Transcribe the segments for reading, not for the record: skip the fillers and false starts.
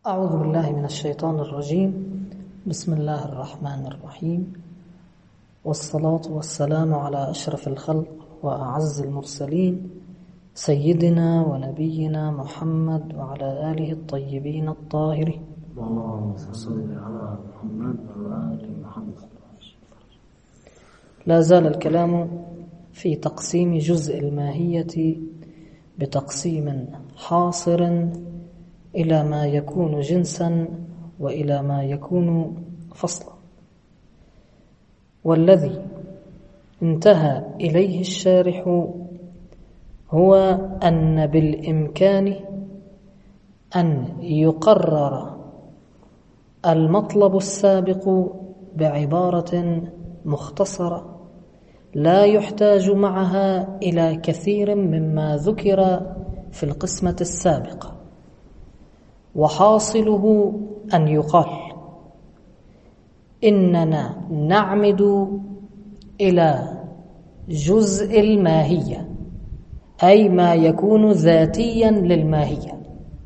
أعوذ بالله من الشيطان الرجيم. بسم الله الرحمن الرحيم، والصلاة والسلام على أشرف الخلق وأعز المرسلين سيدنا ونبينا محمد وعلى آله الطيبين الطاهرين. اللهم صل على محمد وعلى آل محمد. لا زال الكلام في تقسيم جزء الماهية بتقسيم حاصر إلى ما يكون جنسا وإلى ما يكون فصلا، والذي انتهى إليه الشارح هو أن بالإمكان أن يقرر المطلب السابق بعبارة مختصرة لا يحتاج معها إلى كثير مما ذكر في القسمة السابقة، وحاصله أن يقال إننا نعمد إلى جزء الماهية، أي ما يكون ذاتيا للماهية،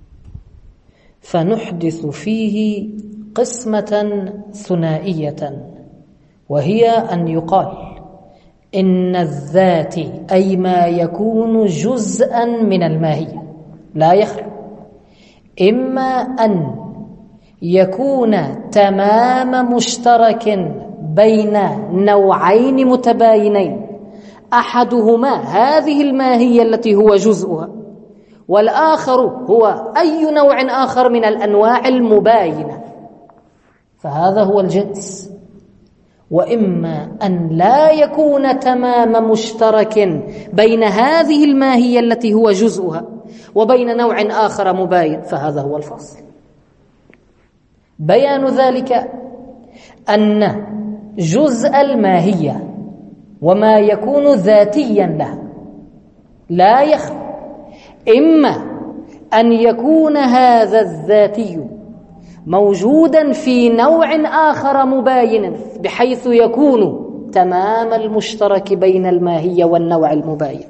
فنحدث فيه قسمة ثنائية، وهي أن يقال إن الذات أي ما يكون جزءا من الماهية لا يخلو إما أن يكون تمام مشترك بين نوعين متباينين، أحدهما هذه الماهية التي هو جزءها، والآخر هو أي نوع آخر من الأنواع المباينة، فهذا هو الجنس. وإما أن لا يكون تمام مشترك بين هذه الماهية التي هو جزءها وبين نوع آخر مباين، فهذا هو الفصل. بيان ذلك أن جزء الماهية وما يكون ذاتيا له لا يخلو إما أن يكون هذا الذاتي موجودا في نوع آخر مباين بحيث يكون تمام المشترك بين الماهية والنوع المباين،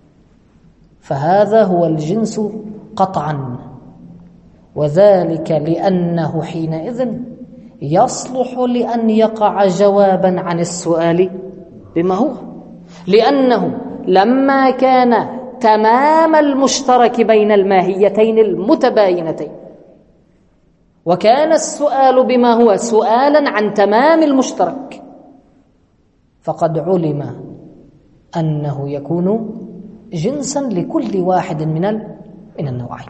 فهذا هو الجنس قطعا، وذلك لأنه حينئذ يصلح لأن يقع جوابا عن السؤال بما هو، لأنه لما كان تمام المشترك بين الماهيتين المتباينتين وكان السؤال بما هو سؤالا عن تمام المشترك، فقد علم أنه يكون جنسا لكل واحد من النوعين.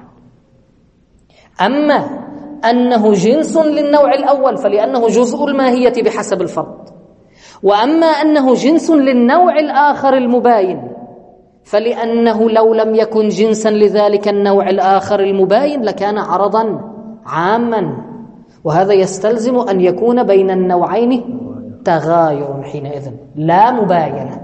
أما أنه جنس للنوع الأول فلأنه جزء الماهية بحسب الفرد، وأما أنه جنس للنوع الآخر المباين فلأنه لو لم يكن جنسا لذلك النوع الآخر المباين لكان عرضا عاما، وهذا يستلزم أن يكون بين النوعين تغاير حينئذ لا مباينة.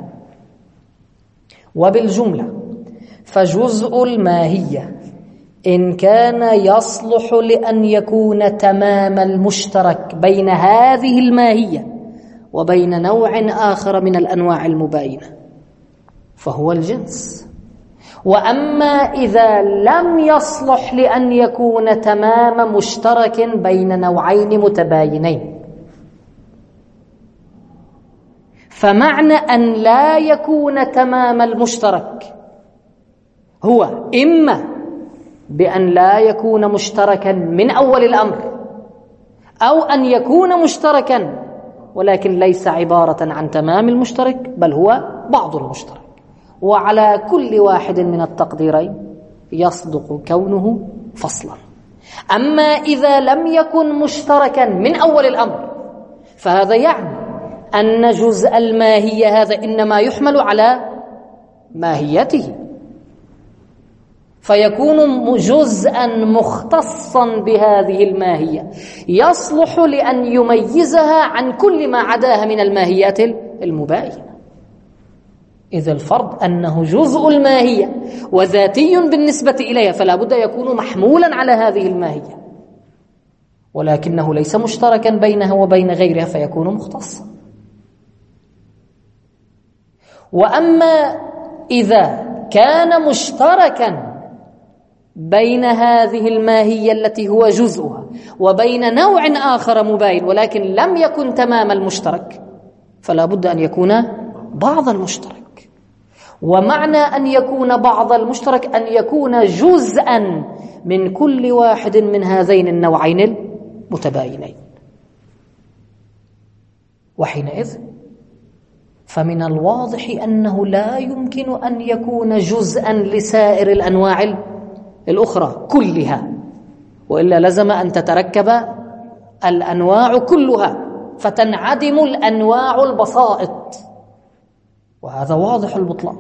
وبالجملة فجزء الماهية إن كان يصلح لأن يكون تمام المشترك بين هذه الماهية وبين نوع آخر من الأنواع المباينة فهو الجنس. وأما إذا لم يصلح لأن يكون تمام مشترك بين نوعين متباينين، فمعنى أن لا يكون تمام المشترك هو إما بأن لا يكون مشتركا من أول الأمر، أو أن يكون مشتركا ولكن ليس عبارة عن تمام المشترك بل هو بعض المشترك، وعلى كل واحد من التقديرين يصدق كونه فصلا. أما إذا لم يكن مشتركا من أول الأمر فهذا يعني أن جزء الماهية هذا إنما يحمل على ماهيته، فيكون جزءا مختصا بهذه الماهية يصلح لأن يميزها عن كل ما عداها من الماهيات المباينة. إذا الفرض أنه جزء الماهية وذاتي بالنسبة إليها فلا بد يكون محمولا على هذه الماهية، ولكنه ليس مشتركا بينها وبين غيرها فيكون مختصا. وأما إذا كان مشتركا بين هذه الماهية التي هو جزءها وبين نوع آخر مباين ولكن لم يكن تمام المشترك، فلا بد أن يكون بعض المشترك. ومعنى أن يكون بعض المشترك أن يكون جزءا من كل واحد من هذين النوعين المتباينين. وحينئذ فمن الواضح أنه لا يمكن أن يكون جزءا لسائر الأنواع الأخرى كلها، وإلا لزم أن تتركب الأنواع كلها فتنعدم الأنواع البسائط، وهذا واضح البطلان.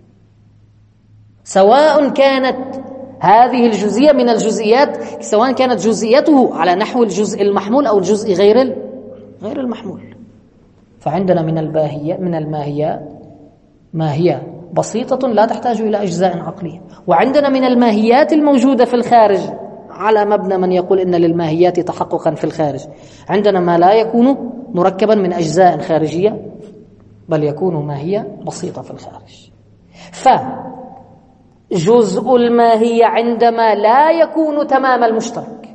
سواء كانت هذه الجزئية من الجزئيات، سواء كانت جزئيته على نحو الجزء المحمول أو الجزء غير المحمول. فعندنا من الماهيات ما هي بسيطة لا تحتاج إلى أجزاء عقلية، وعندنا من الماهيات الموجودة في الخارج على مبنى من يقول إن للماهيات تحققا في الخارج، عندنا ما لا يكون مركبا من أجزاء خارجية بل يكون ماهية بسيطة في الخارج. فجزء الماهية عندما لا يكون تمام المشترك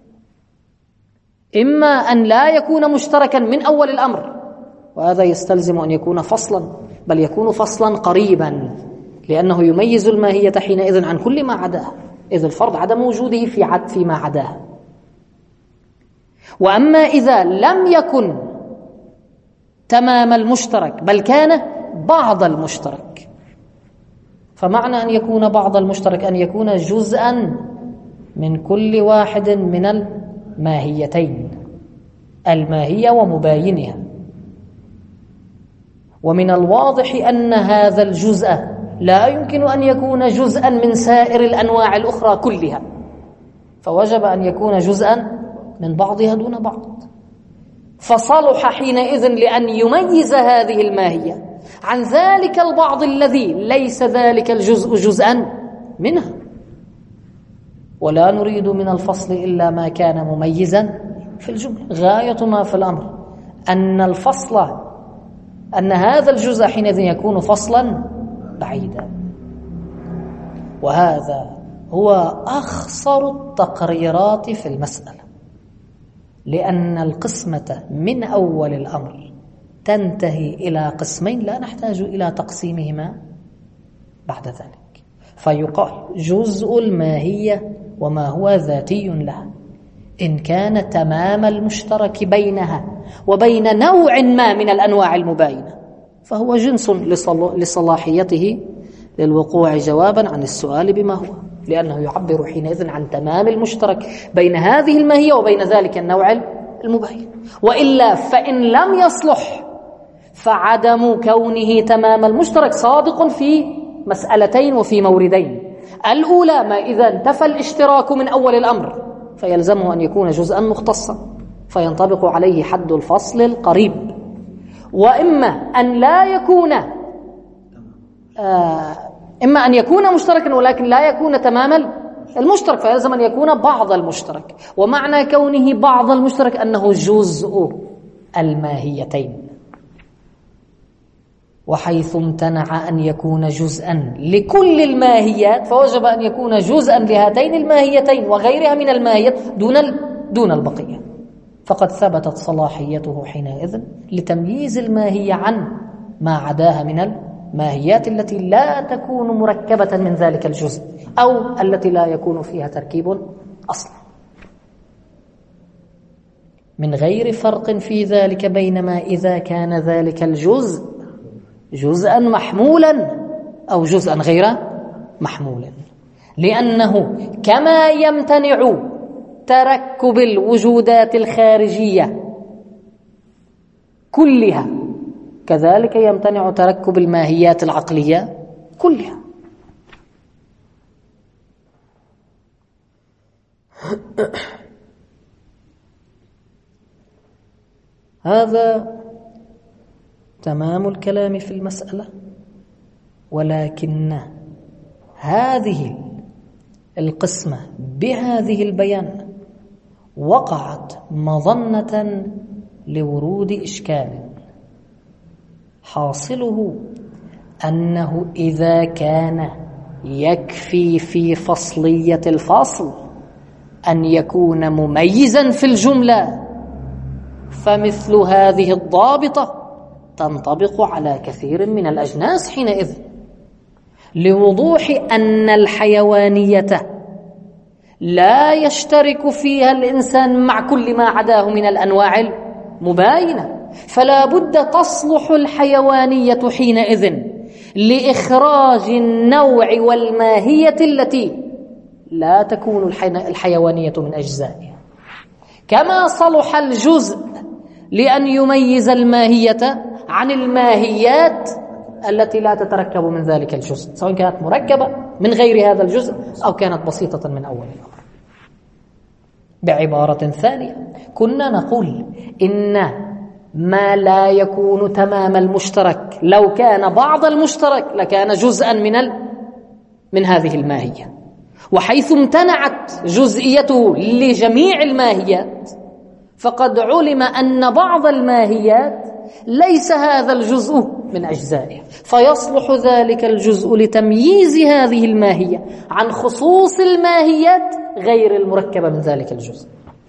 إما أن لا يكون مشتركا من أول الأمر، وهذا يستلزم أن يكون فصلا، بل يكون فصلا قريبا، لأنه يميز الماهية حينئذ عن كل ما عداه، إذ الفرض عدم وجوده فيما عداه. وأما إذا لم يكن تمام المشترك بل كان بعض المشترك، فمعنى أن يكون بعض المشترك أن يكون جزءا من كل واحد من الماهيتين، الماهية ومباينها. ومن الواضح أن هذا الجزء لا يمكن أن يكون جزءا من سائر الأنواع الأخرى كلها، فوجب أن يكون جزءا من بعضها دون بعض. فصلح حينئذ لأن يميز هذه الماهية عن ذلك البعض الذي ليس ذلك الجزء جزءا منها. ولا نريد من الفصل إلا ما كان مميزا في الجملة. غاية ما في الأمر أن هذا الجزء حينئذ يكون فصلا بعيدا. وهذا هو أخصر التقريرات في المسألة، لأن القسمة من أول الأمر تنتهي إلى قسمين لا نحتاج إلى تقسيمهما بعد ذلك. فيقال جزء الماهية وما هو ذاتي لها إن كان تمام المشترك بينها وبين نوع ما من الأنواع المباينة، فهو جنس لصلاحيته للوقوع جوابا عن السؤال بما هو، لأنه يعبر حينئذ عن تمام المشترك بين هذه الماهية وبين ذلك النوع المباين. وإلا فإن لم يصلح فعدم كونه تمام المشترك صادق في مسألتين وفي موردين. الأولى ما إذا انتفى الاشتراك من أول الأمر فيلزمه أن يكون جزءا مختصا فينطبق عليه حد الفصل القريب، وإما أن لا يكون إما أن يكون مشتركا ولكن لا يكون تمام المشترك فيلزم أن يكون بعض المشترك. ومعنى كونه بعض المشترك أنه جزء الماهيتين، وحيث امتنع أن يكون جزءا لكل الماهيات فوجب أن يكون جزءا لهاتين الماهيتين وغيرها من الماهيات دون البقية، فقد ثبتت صلاحيته حينئذ لتمييز الماهية عن ما عداها من الماهيات التي لا تكون مركبة من ذلك الجزء أو التي لا يكون فيها تركيب أصلا، من غير فرق في ذلك بينما إذا كان ذلك الجزء جزءا محمولا أو جزءا غير محمولا، لأنه كما يمتنع تركب الوجودات الخارجية كلها كذلك يمتنع تركب الماهيات العقلية كلها. هذا تمام الكلام في المسألة، ولكن هذه القسمة بهذه البيان وقعت مظنة لورود إشكال حاصله أنه إذا كان يكفي في فصلية الفصل أن يكون مميزا في الجملة، فمثل هذه الضابطة تنطبق على كثير من الأجناس حينئذ، لوضوح أن الحيوانية لا يشترك فيها الإنسان مع كل ما عداه من الأنواع المباينة، فلا بد تصلح الحيوانية حينئذ لإخراج النوع والماهية التي لا تكون الحيوانية من أجزائها، كما صلح الجزء لأن يميز الماهية عن الماهيات التي لا تتركب من ذلك الجزء، سواء كانت مركبة من غير هذا الجزء أو كانت بسيطة من أول الأمر. بعبارة ثانية، كنا نقول إن ما لا يكون تمام المشترك لو كان بعض المشترك لكان جزءا من هذه الماهية، وحيث امتنعت جزئيته لجميع الماهيات فقد علم أن بعض الماهيات ليس هذا الجزء من أجزائه، فيصلح ذلك الجزء لتمييز هذه الماهية عن خصوص الماهيات غير المركبة من ذلك الجزء.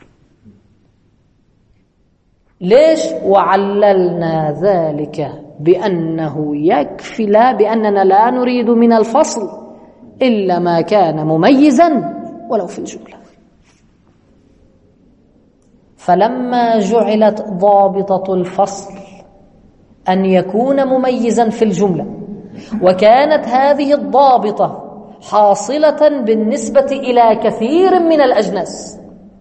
ليش؟ وعللنا ذلك بأنه يكفي، لا بأننا لا نريد من الفصل إلا ما كان مميزا ولو في الجملة. فلما جعلت ضابطة الفصل أن يكون مميزا في الجملة، وكانت هذه الضابطة حاصلة بالنسبة إلى كثير من الأجناس،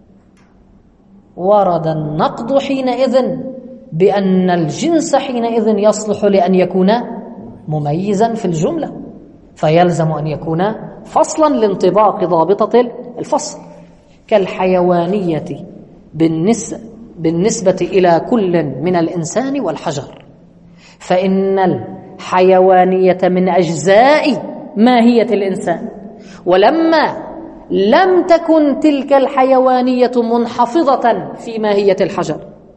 ورد النقد حينئذ بأن الجنس حينئذ يصلح لأن يكون مميزا في الجملة، فيلزم أن يكون فصلا لانطباق ضابطة الفصل، كالحيوانية بالنسبة إلى كل من الإنسان والحجر، فإن الحيوانية من أجزاء ماهية الإنسان، ولما لم تكن تلك الحيوانية منحفظة في ماهية الحجر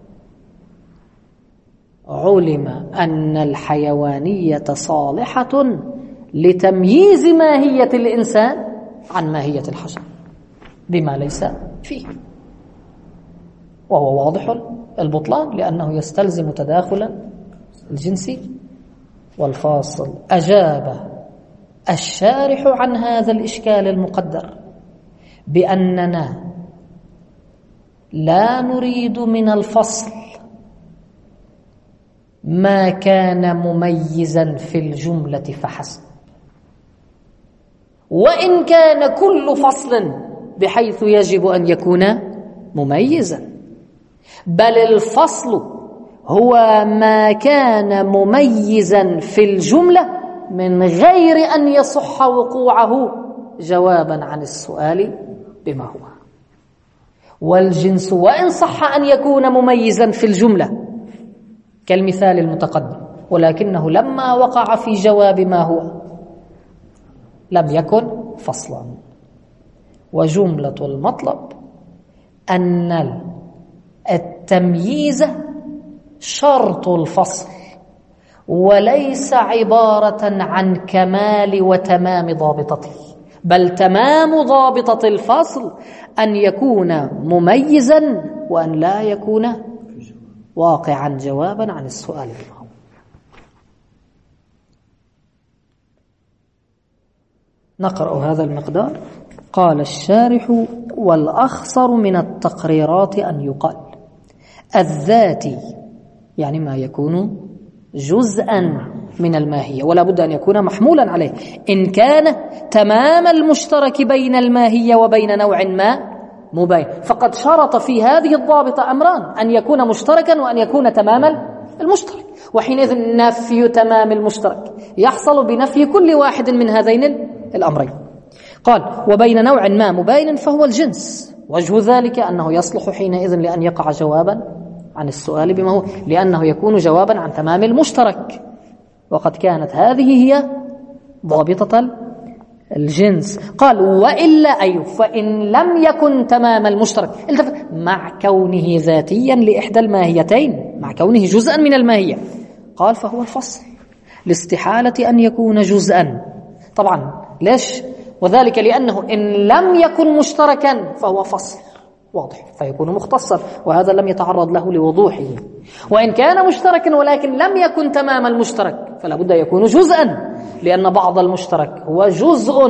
علم أن الحيوانية صالحة لتمييز ماهية الإنسان عن ماهية الحجر بما ليس فيه، وهو واضح البطلان لأنه يستلزم تداخل الجنس والفاصل. أجاب الشارح عن هذا الإشكال المقدر بأننا لا نريد من الفصل ما كان مميزا في الجملة فحسب، وإن كان كل فصل بحيث يجب أن يكون مميزا، بل الفصل هو ما كان مميزا في الجملة من غير أن يصح وقوعه جوابا عن السؤال بما هو. والجنس وإن صح أن يكون مميزا في الجملة كالمثال المتقدم، ولكنه لما وقع في جواب ما هو لم يكن فصلا. وجملة المطلب أن التمييز شرط الفصل، وليس عبارة عن كمال وتمام ضابطته، بل تمام ضابطة الفصل أن يكون مميزا وأن لا يكون واقعا جوابا عن السؤال بما هو. نقرأ هذا المقدار. قال الشارح: والأخصر من التقريرات أن يقال الذاتي، يعني ما يكون جزءا من الماهية، ولا بد أن يكون محمولا عليه إن كان تمام المشترك بين الماهية وبين نوع ما مبين، فقد شرط في هذه الضابطة أمران: أن يكون مشتركا وأن يكون تمام المشترك، وحينئذ نفي تمام المشترك يحصل بنفي كل واحد من هذين الأمرين. قال: وبين نوع ما مبين فهو الجنس، وجه ذلك أنه يصلح حينئذ لأن يقع جوابا عن السؤال بما هو، لأنه يكون جوابا عن تمام المشترك، وقد كانت هذه هي ضابطة الجنس. قال: وإلا أي فإن لم يكن تمام المشترك مع كونه ذاتيا لإحدى الماهيتين، مع كونه جزءا من الماهية، قال: فهو الفصل لاستحالة أن يكون جزءا. طبعا ليش؟ وذلك لأنه إن لم يكن مشتركا فهو فصل واضح فيكون مختصا، وهذا لم يتعرض له لوضوحه. وإن كان مشتركا ولكن لم يكن تمام المشترك فلا بد يكون جزءا، لأن بعض المشترك هو جزء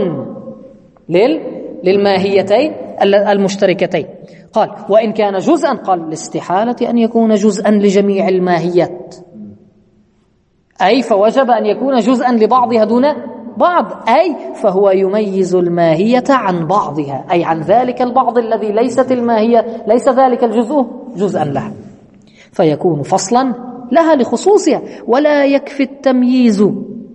للماهيتين المشتركتين. قال وإن كان جزءا، قال لاستحالة أن يكون جزءا لجميع الماهيات، أي فوجب أن يكون جزءا لبعضها دون بعض، أي فهو يميز الماهية عن بعضها، أي عن ذلك البعض الذي ليست الماهية ليس ذلك الجزء جزءا لها، فيكون فصلا لها لخصوصها ولا يكفي التمييز.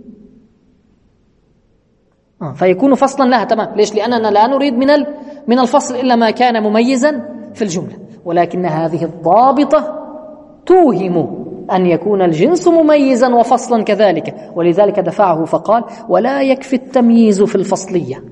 فيكون فصلا لها تمام. ليش؟ لأننا لا نريد من الفصل إلا ما كان مميزا في الجملة، ولكن هذه الضابطة توهم أن يكون الجنس مميزا وفصلا كذلك، ولذلك دفعه فقال ولا يكفي التمييز في الفصلية،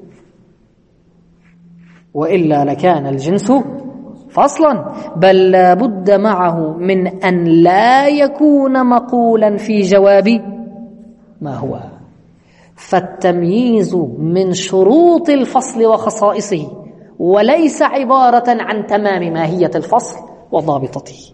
وإلا لكان الجنس فصلا، بل لا بد معه من أن لا يكون مقولا في جواب ما هو. فالتمييز من شروط الفصل وخصائصه، وليس عبارة عن تمام ماهية الفصل وضابطته.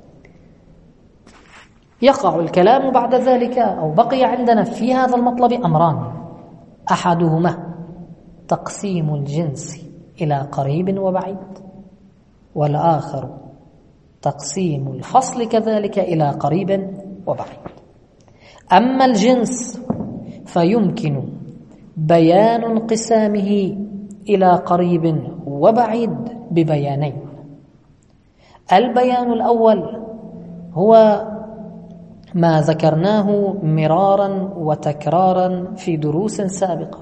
يقع الكلام بعد ذلك، أو بقي عندنا في هذا المطلب أمران: أحدهما تقسيم الجنس إلى قريب وبعيد، والآخر تقسيم الفصل كذلك إلى قريب وبعيد. أما الجنس فيمكن بيان انقسامه إلى قريب وبعيد ببيانين. البيان الأول هو ما ذكرناه مرارا وتكرارا في دروس سابقة،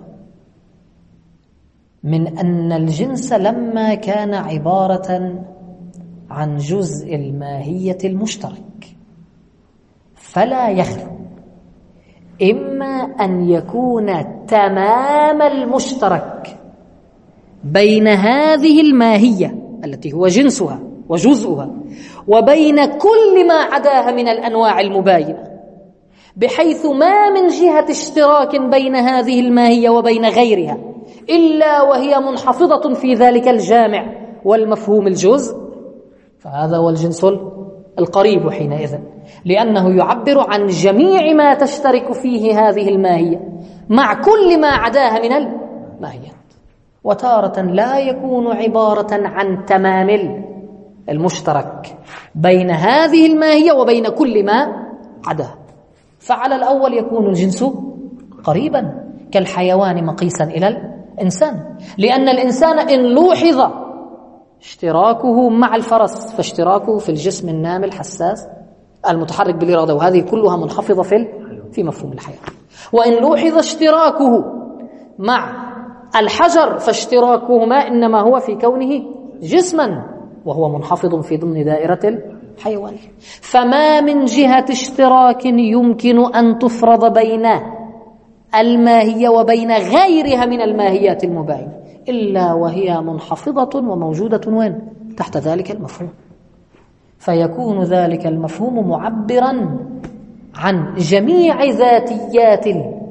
من أن الجنس لما كان عبارة عن جزء الماهية المشترك فلا يخلو إما أن يكون تمام المشترك بين هذه الماهية التي هو جنسها وجزءها وبين كل ما عداها من الأنواع المباينة، بحيث ما من جهة اشتراك بين هذه الماهية وبين غيرها إلا وهي منحفظة في ذلك الجامع والمفهوم الجزء، فهذا هو الجنس القريب حينئذ، لأنه يعبر عن جميع ما تشترك فيه هذه الماهية مع كل ما عداها من الماهيات. وتارة لا يكون عبارة عن تمام المشترك بين هذه الماهية وبين كل ما عداها، فعلى الأول يكون الجنس قريبا كالحيوان مقيسا إلى الإنسان، لأن الإنسان إن لوحظ اشتراكه مع الفرس فاشتراكه في الجسم النامي الحساس المتحرك بالإرادة، وهذه كلها منخفضة في مفهوم الحياة. وإن لوحظ اشتراكه مع الحجر فاشتراكهما إنما هو في كونه جسما وهو منحفظ في ضمن دائرة الحيوان. فما من جهة اشتراك يمكن أن تفرض بين الماهية وبين غيرها من الماهيات المباينة إلا وهي منحفظة وموجودة وين؟ تحت ذلك المفهوم، فيكون ذلك المفهوم معبرا عن جميع ذاتيات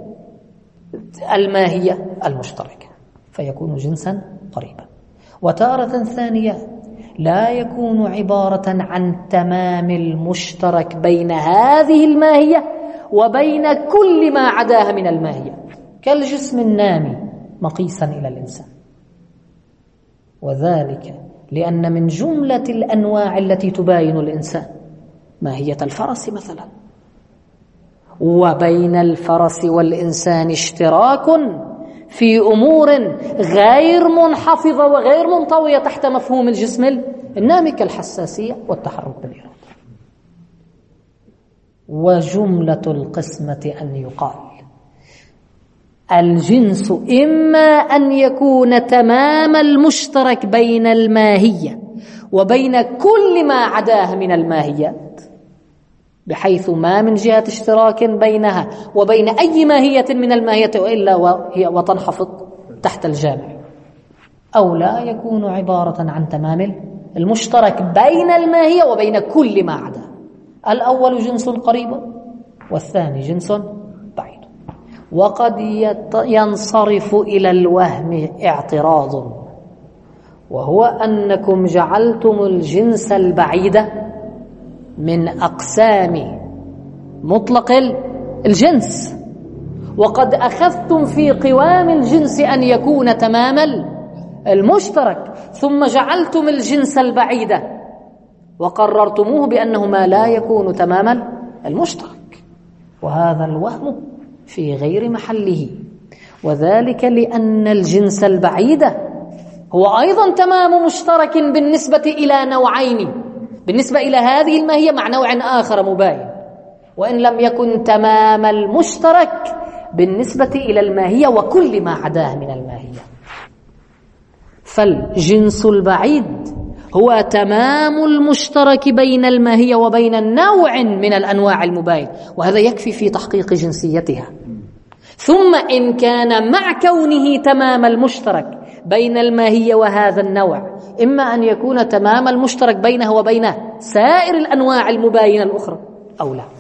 الماهية المشتركة، فيكون جنسا قريبا. وتارة ثانية لا يكون عبارة عن تمام المشترك بين هذه الماهية وبين كل ما عداها من الماهية، كالجسم النامي مقيسا إلى الإنسان، وذلك لأن من جملة الأنواع التي تباين الإنسان ماهية الفرس مثلا، وبين الفرس والإنسان اشتراك في أمور غير منحفظة وغير منطوية تحت مفهوم الجسم النامي كالحساسية والتحرك بالإرادة. وجملة القسمة أن يقال الجنس إما أن يكون تمام المشترك بين الماهية وبين كل ما عداها من الماهيات، بحيث ما من جهة اشتراك بينها وبين أي ماهية من الماهية إلا وهي وتنحفظ تحت الجامع، أو لا يكون عبارة عن تمام المشترك بين الماهية وبين كل ما عداها. الأول جنس قريب والثاني جنس بعيد. وقد ينصرف إلى الوهم اعتراض، وهو أنكم جعلتم الجنس البعيد من أقسام مطلق الجنس، وقد أخذتم في قوام الجنس أن يكون تمام المشترك، ثم جعلتم الجنس البعيد وقررتموه بأنه ما لا يكون تمام المشترك، وهذا الوهم في غير محله، وذلك لأن الجنس البعيد هو أيضا تمام مشترك بالنسبة إلى نوعين، بالنسبة إلى هذه الماهية مع نوع آخر مباين، وإن لم يكن تمام المشترك بالنسبة إلى الماهية وكل ما عداه من الماهية. فالجنس البعيد هو تمام المشترك بين الماهية وبين النوع من الأنواع المباين، وهذا يكفي في تحقيق جنسيتها. ثم إن كان مع كونه تمام المشترك بين الماهية وهذا النوع، إما أن يكون تمام المشترك بينه وبين سائر الأنواع المباينة الأخرى أو لا.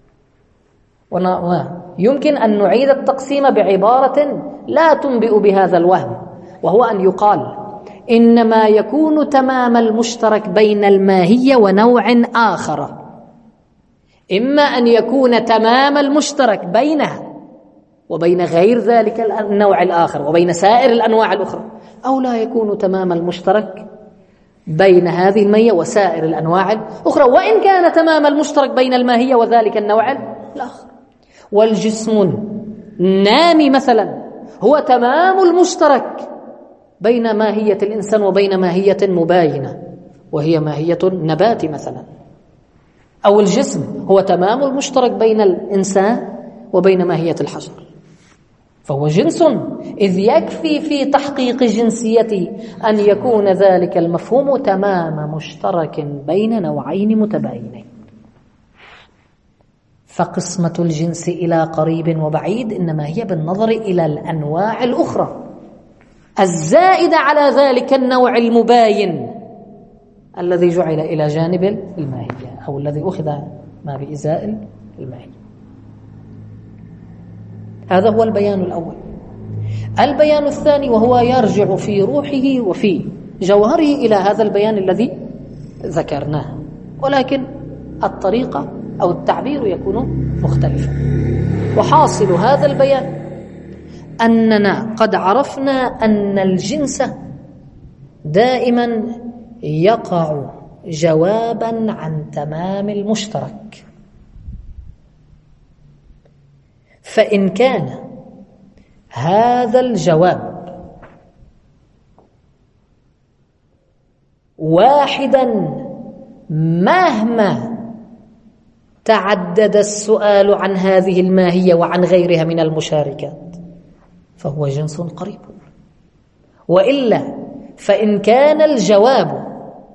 ويمكن أن نعيد التقسيم بعبارة لا تنبئ بهذا الوهم، وهو أن يقال إنما يكون تمام المشترك بين الماهية ونوع آخر، إما أن يكون تمام المشترك بينها وبين غير ذلك النوع الآخر وبين سائر الأنواع الأخرى، أو لا يكون تمام المشترك بين هذه الماهية وسائر الأنواع الأخرى، وإن كان تمام المشترك بين الماهية وذلك النوع الآخر. والجسم النامي مثلا هو تمام المشترك بين ماهية الإنسان وبين ماهية مباينة وهي ماهية النبات مثلا، أو الجسم هو تمام المشترك بين الإنسان وبين ماهية الحجر، فهو جنس، إذ يكفي في تحقيق جنسيته أن يكون ذلك المفهوم تمام مشترك بين نوعين متباينين. فقسمة الجنس إلى قريب وبعيد إنما هي بالنظر إلى الأنواع الأخرى الزائدة على ذلك النوع المباين الذي جعل إلى جانب الماهية، أو الذي أخذ ما بإزاء الماهية. هذا هو البيان الأول. البيان الثاني وهو يرجع في روحه وفي جوهره إلى هذا البيان الذي ذكرناه، ولكن الطريقة أو التعبير يكون مختلفا. وحاصل هذا البيان أننا قد عرفنا أن الجنس دائما يقع جوابا عن تمام المشترك، فإن كان هذا الجواب واحدا مهما تعدد السؤال عن هذه الماهية وعن غيرها من المشاركات فهو جنس قريب، وإلا فإن كان الجواب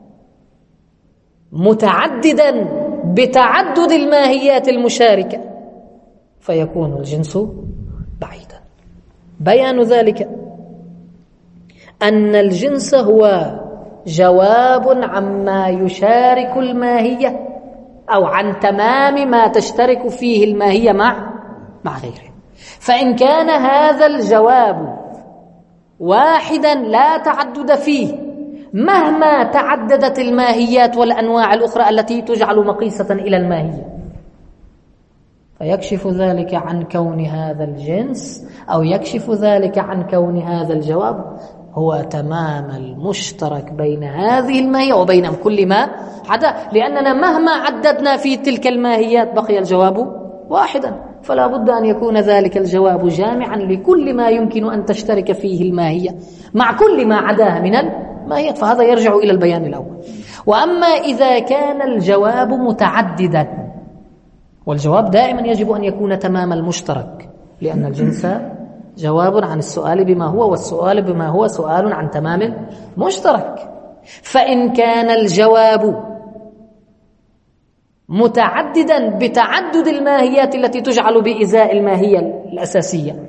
متعددا بتعدد الماهيات المشاركة فيكون الجنس بعيدا. بيان ذلك أن الجنس هو جواب عما يشارك الماهية أو عن تمام ما تشترك فيه الماهية مع غيره. فإن كان هذا الجواب واحدا لا تعدد فيه مهما تعددت الماهيات والأنواع الأخرى التي تجعل مقيسة إلى الماهية، فيكشف ذلك عن كون هذا الجنس أو يكشف ذلك عن كون هذا الجواب هو تمام المشترك بين هذه الماهية وبين كل ما عدا، لأننا مهما عددنا في تلك الماهيات بقي الجواب واحدا، فلا بد أن يكون ذلك الجواب جامعا لكل ما يمكن أن تشترك فيه الماهية مع كل ما عداها من الماهيات، فهذا يرجع إلى البيان الأول. وأما إذا كان الجواب متعددا، والجواب دائما يجب أن يكون تمام المشترك، لأن الجنس جواب عن السؤال بما هو، والسؤال بما هو سؤال عن تمام المشترك. فإن كان الجواب متعددا بتعدد الماهيات التي تجعل بإزاء الماهية الأساسية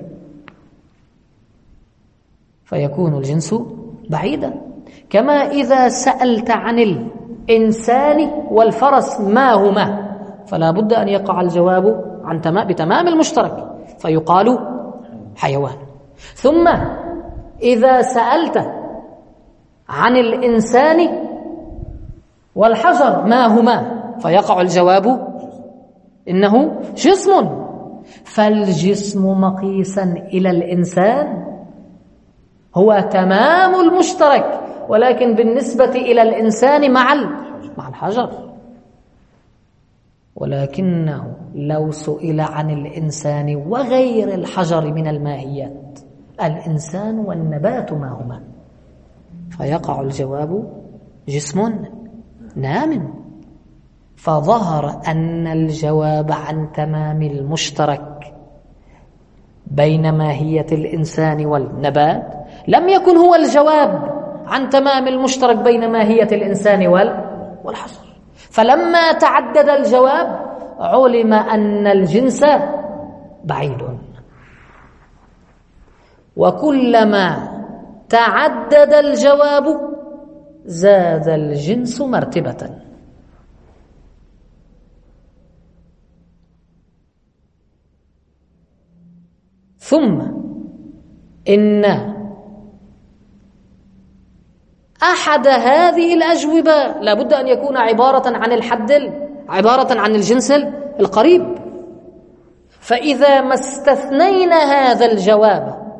فيكون الجنس بعيدا. كما إذا سألت عن الإنسان والفرس ما هما، فلا بد أن يقع الجواب عن بتمام المشترك، فيقال حيوان. ثم إذا سألت عن الإنسان والحجر ما هما، فيقع الجواب إنه جسم. فالجسم مقيسا إلى الإنسان هو تمام المشترك، ولكن بالنسبة إلى الإنسان مع الحجر. ولكنه لو سئل عن الإنسان وغير الحجر من الماهيات، الإنسان والنبات ما هما، فيقع الجواب جسم نام. فظهر أن الجواب عن تمام المشترك بين ماهية الإنسان والنبات لم يكن هو الجواب عن تمام المشترك بين ماهية الإنسان والحجر. فلما تعدد الجواب علم أن الجنس بعيد، وكلما تعدد الجواب زاد الجنس مرتبة. ثم إن أحد هذه الأجوبة لابد أن يكون عبارة عن الجنس القريب. فإذا ما استثنينا هذا الجواب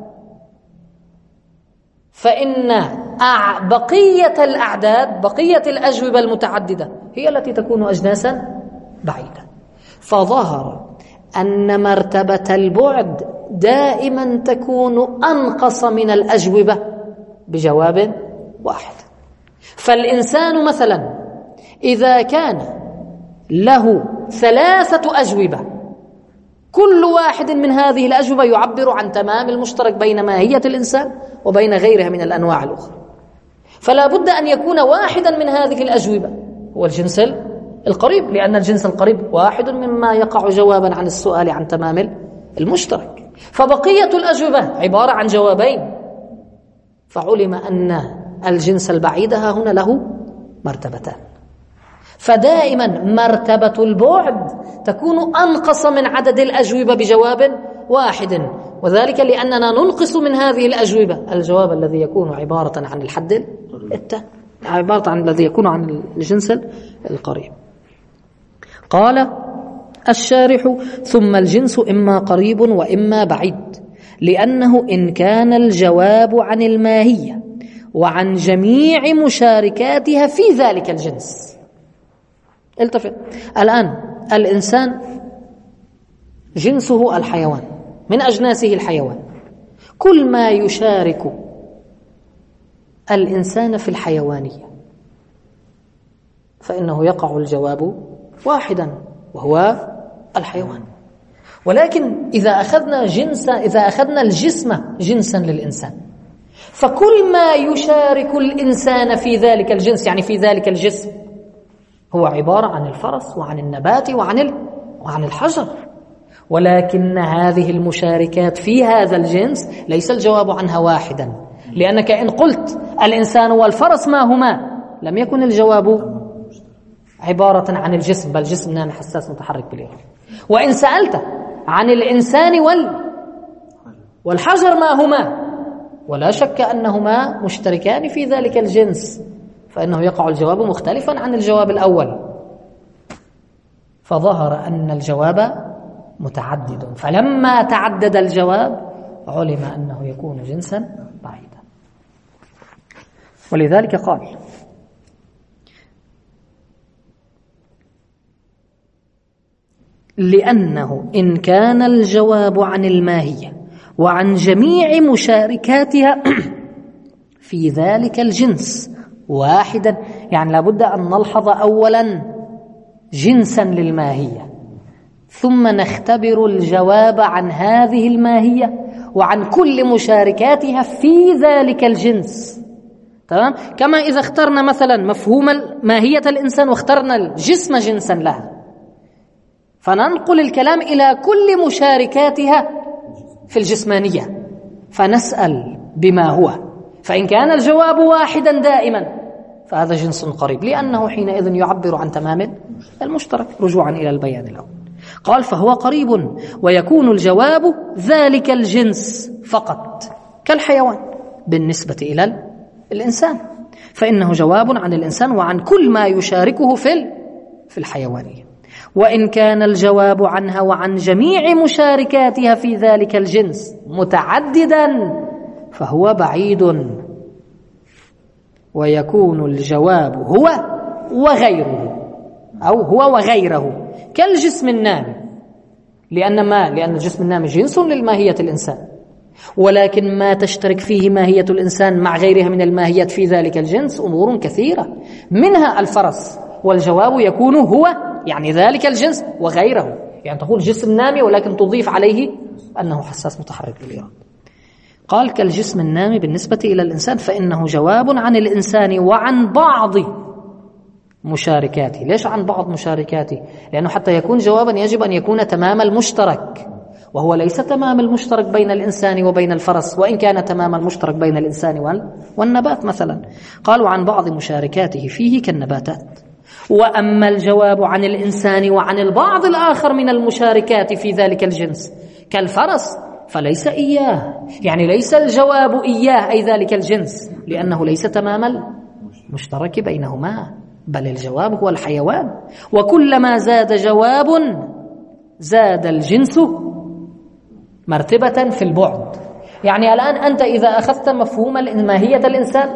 فإن بقية الأعداد، بقية الأجوبة المتعددة هي التي تكون أجناسا بعيدة. فظهر أن مرتبة البعد دائما تكون أنقص من الأجوبة بجواب واحد. فالإنسان مثلا إذا كان له 3 أجوبة، كل واحد من هذه الأجوبة يعبر عن تمام المشترك بين ماهية الإنسان وبين غيرها من الأنواع الأخرى، فلا بد أن يكون واحدا من هذه الأجوبة هو الجنس القريب، لأن الجنس القريب واحد مما يقع جوابا عن السؤال عن تمام المشترك. فبقية الأجوبة عبارة عن جوابين، فعلم أن الجنس البعيد ها هنا له مرتبتان. فدائما مرتبة البعد تكون أنقص من عدد الأجوبة بجواب واحد، وذلك لأننا ننقص من هذه الأجوبة الجواب الذي يكون عبارة عن الحد التام، عبارة عن الذي يكون عن الجنس القريب. قال الشارح: ثم الجنس إما قريب وإما بعيد، لأنه إن كان الجواب عن الماهية وعن جميع مشاركاتها في ذلك الجنس. التفت الآن، الإنسان جنسه الحيوان، من أجناسه الحيوان، كل ما يشارك الإنسان في الحيوانية فإنه يقع الجواب واحدا وهو الحيوان. ولكن إذا أخذنا الجسم جنسا للإنسان، فكل ما يشارك الإنسان في ذلك الجنس، يعني في ذلك الجسم، هو عبارة عن الفرس وعن النبات وعن الحجر. ولكن هذه المشاركات في هذا الجنس ليس الجواب عنها واحدا، لأنك إن قلت الإنسان والفرس ما هما لم يكن الجواب عبارة عن الجسم، بل جسم نامي حساس متحرك بالإرادة. وإن سألت عن الإنسان والحجر ما هما، ولا شك أنهما مشتركان في ذلك الجنس، فإنه يقع الجواب مختلفا عن الجواب الأول. فظهر أن الجواب متعدد، فلما تعدد الجواب علم أنه يكون جنسا بعيدا. ولذلك قال: لأنه إن كان الجواب عن الماهية وعن جميع مشاركاتها في ذلك الجنس واحدا، يعني لابد أن نلحظ أولا جنسا للماهية، ثم نختبر الجواب عن هذه الماهية وعن كل مشاركاتها في ذلك الجنس. تمام؟ كما إذا اخترنا مثلا مفهوم ماهية الإنسان واخترنا الجسم جنسا لها، فننقل الكلام إلى كل مشاركاتها في الجسمانية فنسأل بما هو، فإن كان الجواب واحدا دائما فهذا جنس قريب، لأنه حينئذ يعبر عن تمام المشترك، رجوعا إلى البيان الأول. قال فهو قريب ويكون الجواب ذلك الجنس فقط كالحيوان بالنسبة إلى الإنسان، فإنه جواب عن الإنسان وعن كل ما يشاركه في الحيوانية. وإن كان الجواب عنها وعن جميع مشاركاتها في ذلك الجنس متعددا فهو بعيد، ويكون الجواب هو وغيره أو هو وغيره كالجسم النامي، لأن الجسم النامي جنس للماهية الإنسان، ولكن ما تشترك فيه ماهية الإنسان مع غيرها من الماهيات في ذلك الجنس أمور كثيرة، منها الفرس، والجواب يكون هو يعني ذلك الجنس وغيره، يعني تقول جسم نامي ولكن تضيف عليه أنه حساس متحرك بالإرادة. قال كالجسم النامي بالنسبة إلى الإنسان فإنه جواب عن الإنسان وعن بعض مشاركاته. ليش عن بعض مشاركاته؟ لأنه حتى يكون جوابا يجب أن يكون تمام المشترك، وهو ليس تمام المشترك بين الإنسان وبين الفرس، وإن كان تمام المشترك بين الإنسان والنبات مثلا. قالوا عن بعض مشاركاته فيه كالنباتات. وأما الجواب عن الإنسان وعن البعض الآخر من المشاركات في ذلك الجنس كالفرس فليس إياه، يعني ليس الجواب إياه أي ذلك الجنس، لأنه ليس تمام المشترك بينهما، بل الجواب هو الحيوان. وكلما زاد جواب زاد الجنس مرتبة في البعد. يعني الآن أنت إذا أخذت مفهوم ماهية الإنسان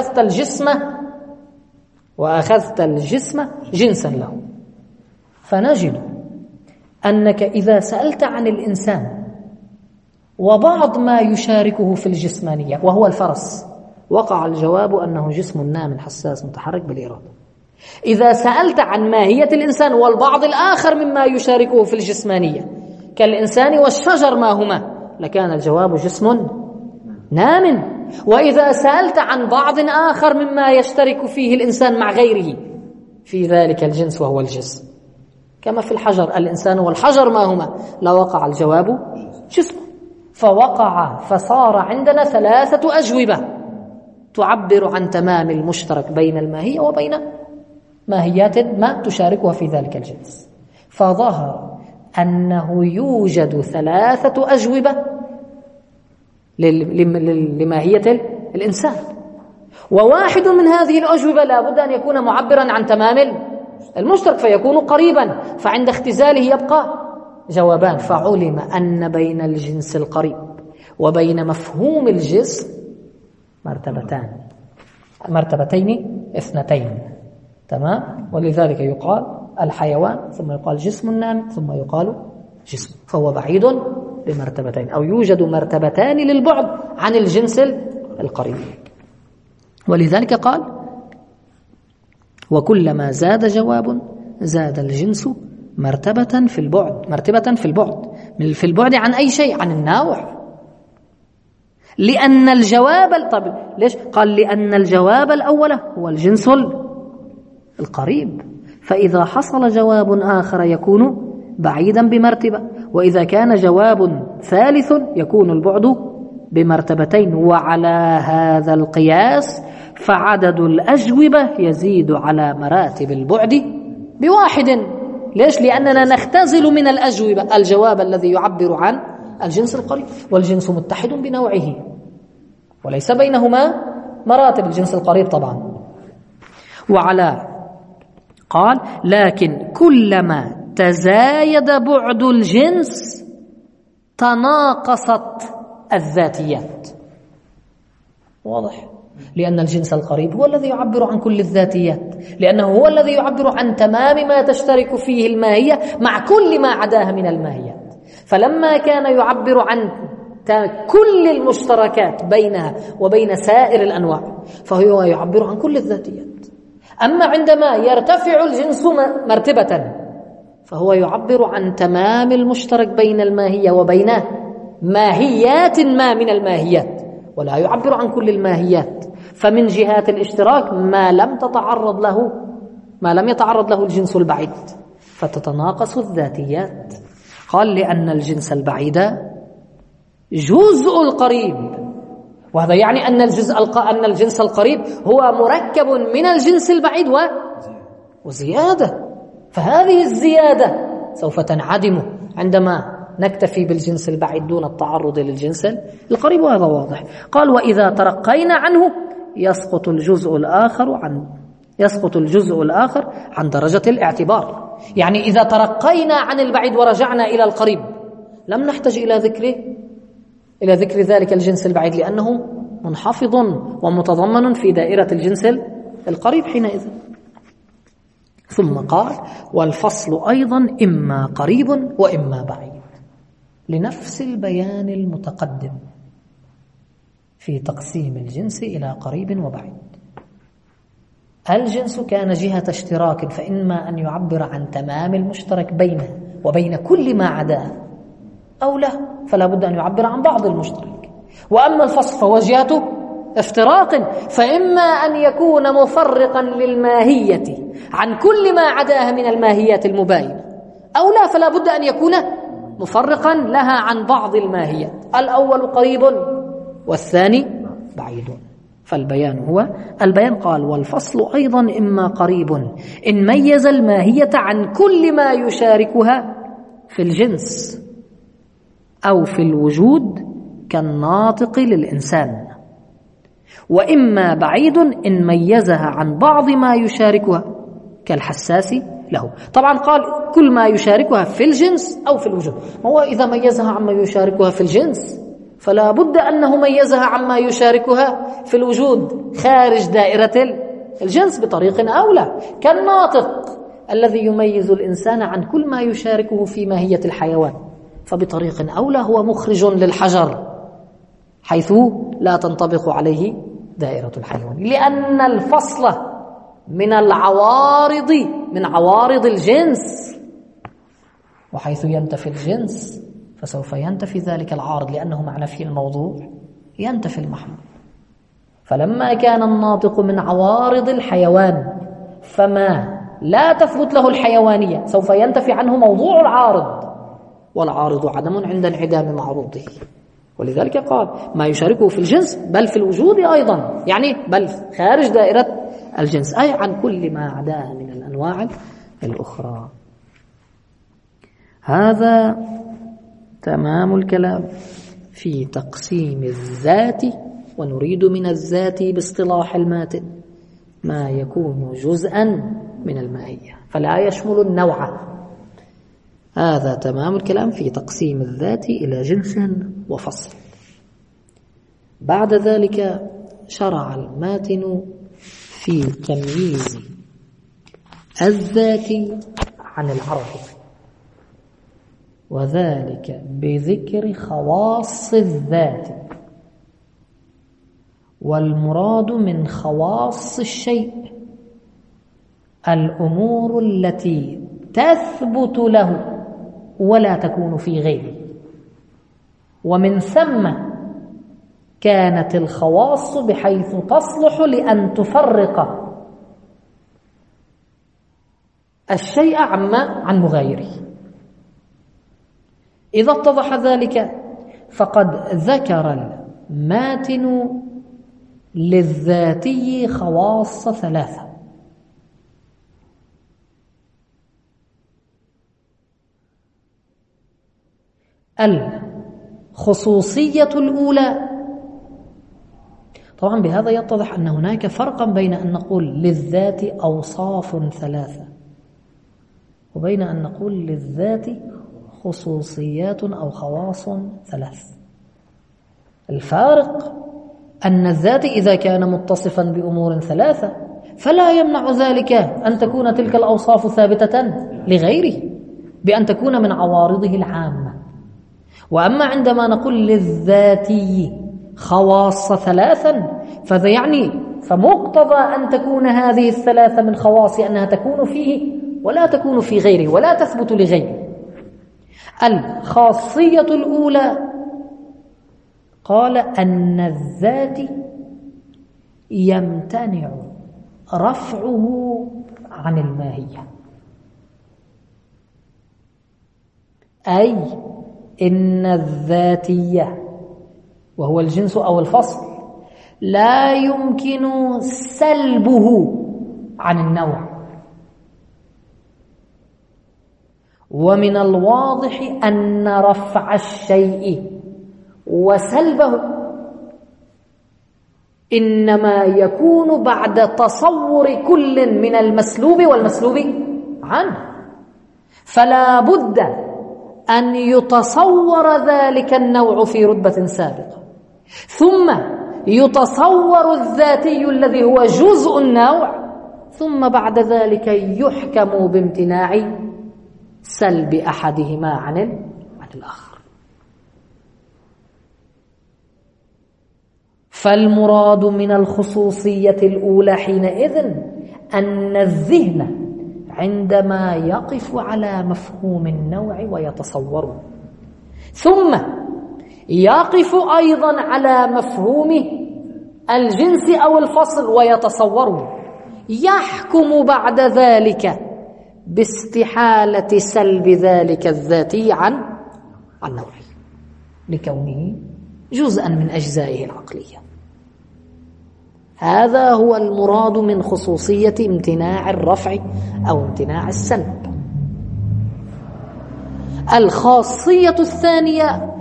وأخذت الجسم جنسا له، فنجد أنك إذا سألت عن الإنسان وبعض ما يشاركه في الجسمانية وهو الفرس، وقع الجواب أنه جسم نام حساس متحرك بالإرادة. إذا سألت عن ماهية الإنسان والبعض الآخر مما يشاركه في الجسمانية كالإنسان والشجر ما هما، لكان الجواب جسم نام. وإذا سألت عن بعض آخر مما يشترك فيه الإنسان مع غيره في ذلك الجنس وهو الجسم، كما في الحجر الإنسان والحجر ما هما، لوقع الجواب جسم. فصار عندنا 3 أجوبة تعبر عن تمام المشترك بين الماهية وبين ماهيات ما تشاركها في ذلك الجنس. فظهر أنه يوجد 3 أجوبة لماهية الإنسان، وواحد من هذه الأجوبة لا بد أن يكون معبرا عن تمام المشترك فيكون قريبا، فعند اختزاله يبقى جوابان. فعلم أن بين الجنس القريب وبين مفهوم الجسم مرتبتين 2. تمام. ولذلك يقال الحيوان ثم يقال جسم نام ثم يقال جسم، فهو بعيد بمرتبتين، أو يوجد مرتبتان للبعد عن الجنس القريب. ولذلك قال وكلما زاد جواب زاد الجنس مرتبة في البعد. في البعد عن أي شيء؟ عن النوع. لأن الجواب ليش؟ قال لأن الجواب الأول هو الجنس القريب، فإذا حصل جواب آخر يكون بعيدا بمرتبة، وإذا كان جواب ثالث يكون البعد بمرتبتين. وعلى هذا القياس فعدد الأجوبة يزيد على مراتب البعد ب1. ليش؟ لأننا نختزل من الأجوبة الجواب الذي يعبر عن الجنس القريب، والجنس متحد بنوعه وليس بينهما مراتب الجنس القريب طبعا. قال لكن كلما تزايد بعد الجنس تناقصت الذاتيات. واضح؟ لأن الجنس القريب هو الذي يعبر عن كل الذاتيات، لأنه هو الذي يعبر عن تمام ما تشترك فيه الماهية مع كل ما عداها من الماهيات. فلما كان يعبر عن كل المشتركات بينها وبين سائر الأنواع فهو يعبر عن كل الذاتيات. أما عندما يرتفع الجنس مرتبة فهو يعبر عن تمام المشترك بين الماهية وبين ماهيات ما من الماهيات، ولا يعبر عن كل الماهيات. فمن جهات الاشتراك ما لم يتعرض له الجنس البعيد، فتتناقص الذاتيات. قال لأن الجنس البعيد جزء القريب، وهذا يعني أن الجنس القريب هو مركب من الجنس البعيد وزيادة. فهذه الزيادة سوف تنعدم عندما نكتفي بالجنس البعيد دون التعرض للجنس القريب، وهذا واضح. قال وإذا ترقينا عنه يسقط الجزء الآخر عن درجة الاعتبار. يعني إذا ترقينا عن البعيد ورجعنا إلى القريب لم نحتاج إلى ذكر ذلك الجنس البعيد، لأنه منحفظ ومتضمن في دائرة الجنس القريب حينئذ. ثم قال والفصل أيضا إما قريب وإما بعيد، لنفس البيان المتقدم في تقسيم الجنس إلى قريب وبعيد. الجنس كان جهة اشتراك، فإما أن يعبر عن تمام المشترك بينه وبين كل ما عداه، أو لا فلا بد أن يعبر عن بعض المشترك. وأما الفصل فهو جهة افتراق، فإما أن يكون مفرقا للماهية عن كل ما عداها من الماهيات المباينة، أو لا فلا بد أن يكون مفرقا لها عن بعض الماهيات، الأول قريب والثاني بعيد. فالبيان هو البيان. قال والفصل أيضا إما قريب إن ميز الماهية عن كل ما يشاركها في الجنس أو في الوجود كالناطق للإنسان، وإما بعيد إن ميزها عن بعض ما يشاركها كالحساس له. طبعا قال كل ما يشاركها في الجنس أو في الوجود، هو إذا ميزها عما يشاركها في الجنس فلا بد أنه ميزها عما يشاركها في الوجود خارج دائرة الجنس بطريق أولى، كالناطق الذي يميز الإنسان عن كل ما يشاركه في ماهية الحيوان، فبطريق أولى هو مخرج للحجر حيث لا تنطبق عليه دائرة الحيوان، لأن الفصل من عوارض الجنس، وحيث ينتفي الجنس فسوف ينتفي ذلك العارض، لأنه معنى في الموضوع ينتفي المحمول. فلما كان الناطق من عوارض الحيوان فما لا تثبت له الحيوانية سوف ينتفي عنه موضوع العارض، والعارض عدم عند انعدام معروضه. ولذلك قال ما يشاركه في الجنس بل في الوجود أيضا، يعني بل خارج دائرة الجنس، أي عن كل ما عداه من الأنواع الأخرى. هذا تمام الكلام في تقسيم الذات. ونريد من الذات باصطلاح الماتن ما يكون جزءا من الماهية فلا يشمل النوع. هذا تمام الكلام في تقسيم الذات إلى جنس وفصل. بعد ذلك شرع الماتن في تمييز الذات عن العرض، وذلك بذكر خواص الذات. والمراد من خواص الشيء الأمور التي تثبت له ولا تكون في غيره، ومن ثم كانت الخواص بحيث تصلح لأن تفرق الشيء عن مغايره. إذا اتضح ذلك فقد ذكر الماتن للذاتي خواص ثلاثة. الخصوصية الأولى، طبعا بهذا يتضح أن هناك فرقا بين أن نقول للذات أوصاف ثلاثة وبين أن نقول للذات خصوصيات أو خواص ثلاث. الفارق أن الذات إذا كان متصفا بأمور ثلاثة فلا يمنع ذلك أن تكون تلك الأوصاف ثابتة لغيره بأن تكون من عوارضه العامة. وأما عندما نقول للذاتي خواص ثلاثا فذا يعني فمقتضى أن تكون هذه الثلاثة من خواص أنها تكون فيه ولا تكون في غيره ولا تثبت لغيره. الخاصية الأولى قال أن الذات يمتنع رفعه عن الماهية، أي إن الذاتية وهو الجنس أو الفصل لا يمكن سلبه عن النوع، ومن الواضح أن رفع الشيء وسلبه إنما يكون بعد تصور كل من المسلوب والمسلوب عنه، فلا بد أن يتصور ذلك النوع في رتبة سابقة، ثم يتصور الذاتي الذي هو جزء النوع، ثم بعد ذلك يحكم بامتناع سلب أحدهما عن الآخر. فالمراد من الخصوصية الأولى حينئذ أن الذهن عندما يقف على مفهوم النوع ويتصوره، ثم يقف أيضا على مفهوم الجنس أو الفصل ويتصوره، يحكم بعد ذلك باستحالة سلب ذلك الذاتي عن نوعه لكونه جزءا من أجزائه العقلية. هذا هو المراد من خصوصية امتناع الرفع أو امتناع السلب. الخاصية الثانية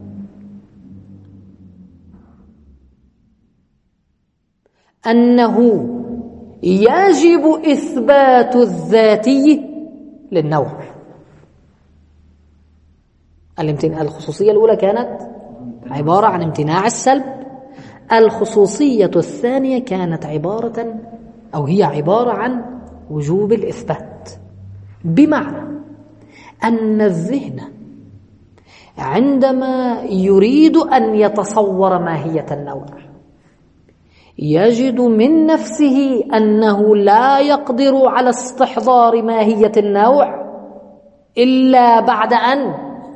أنه يجب إثبات الذاتي للنوع. الخصوصية الأولى كانت عبارة عن امتناع السلب، الخصوصية الثانية كانت هي عبارة عن وجوب الإثبات، بمعنى أن الذهن عندما يريد أن يتصور ماهية النوع يجد من نفسه أنه لا يقدر على استحضار ماهية النوع إلا بعد أن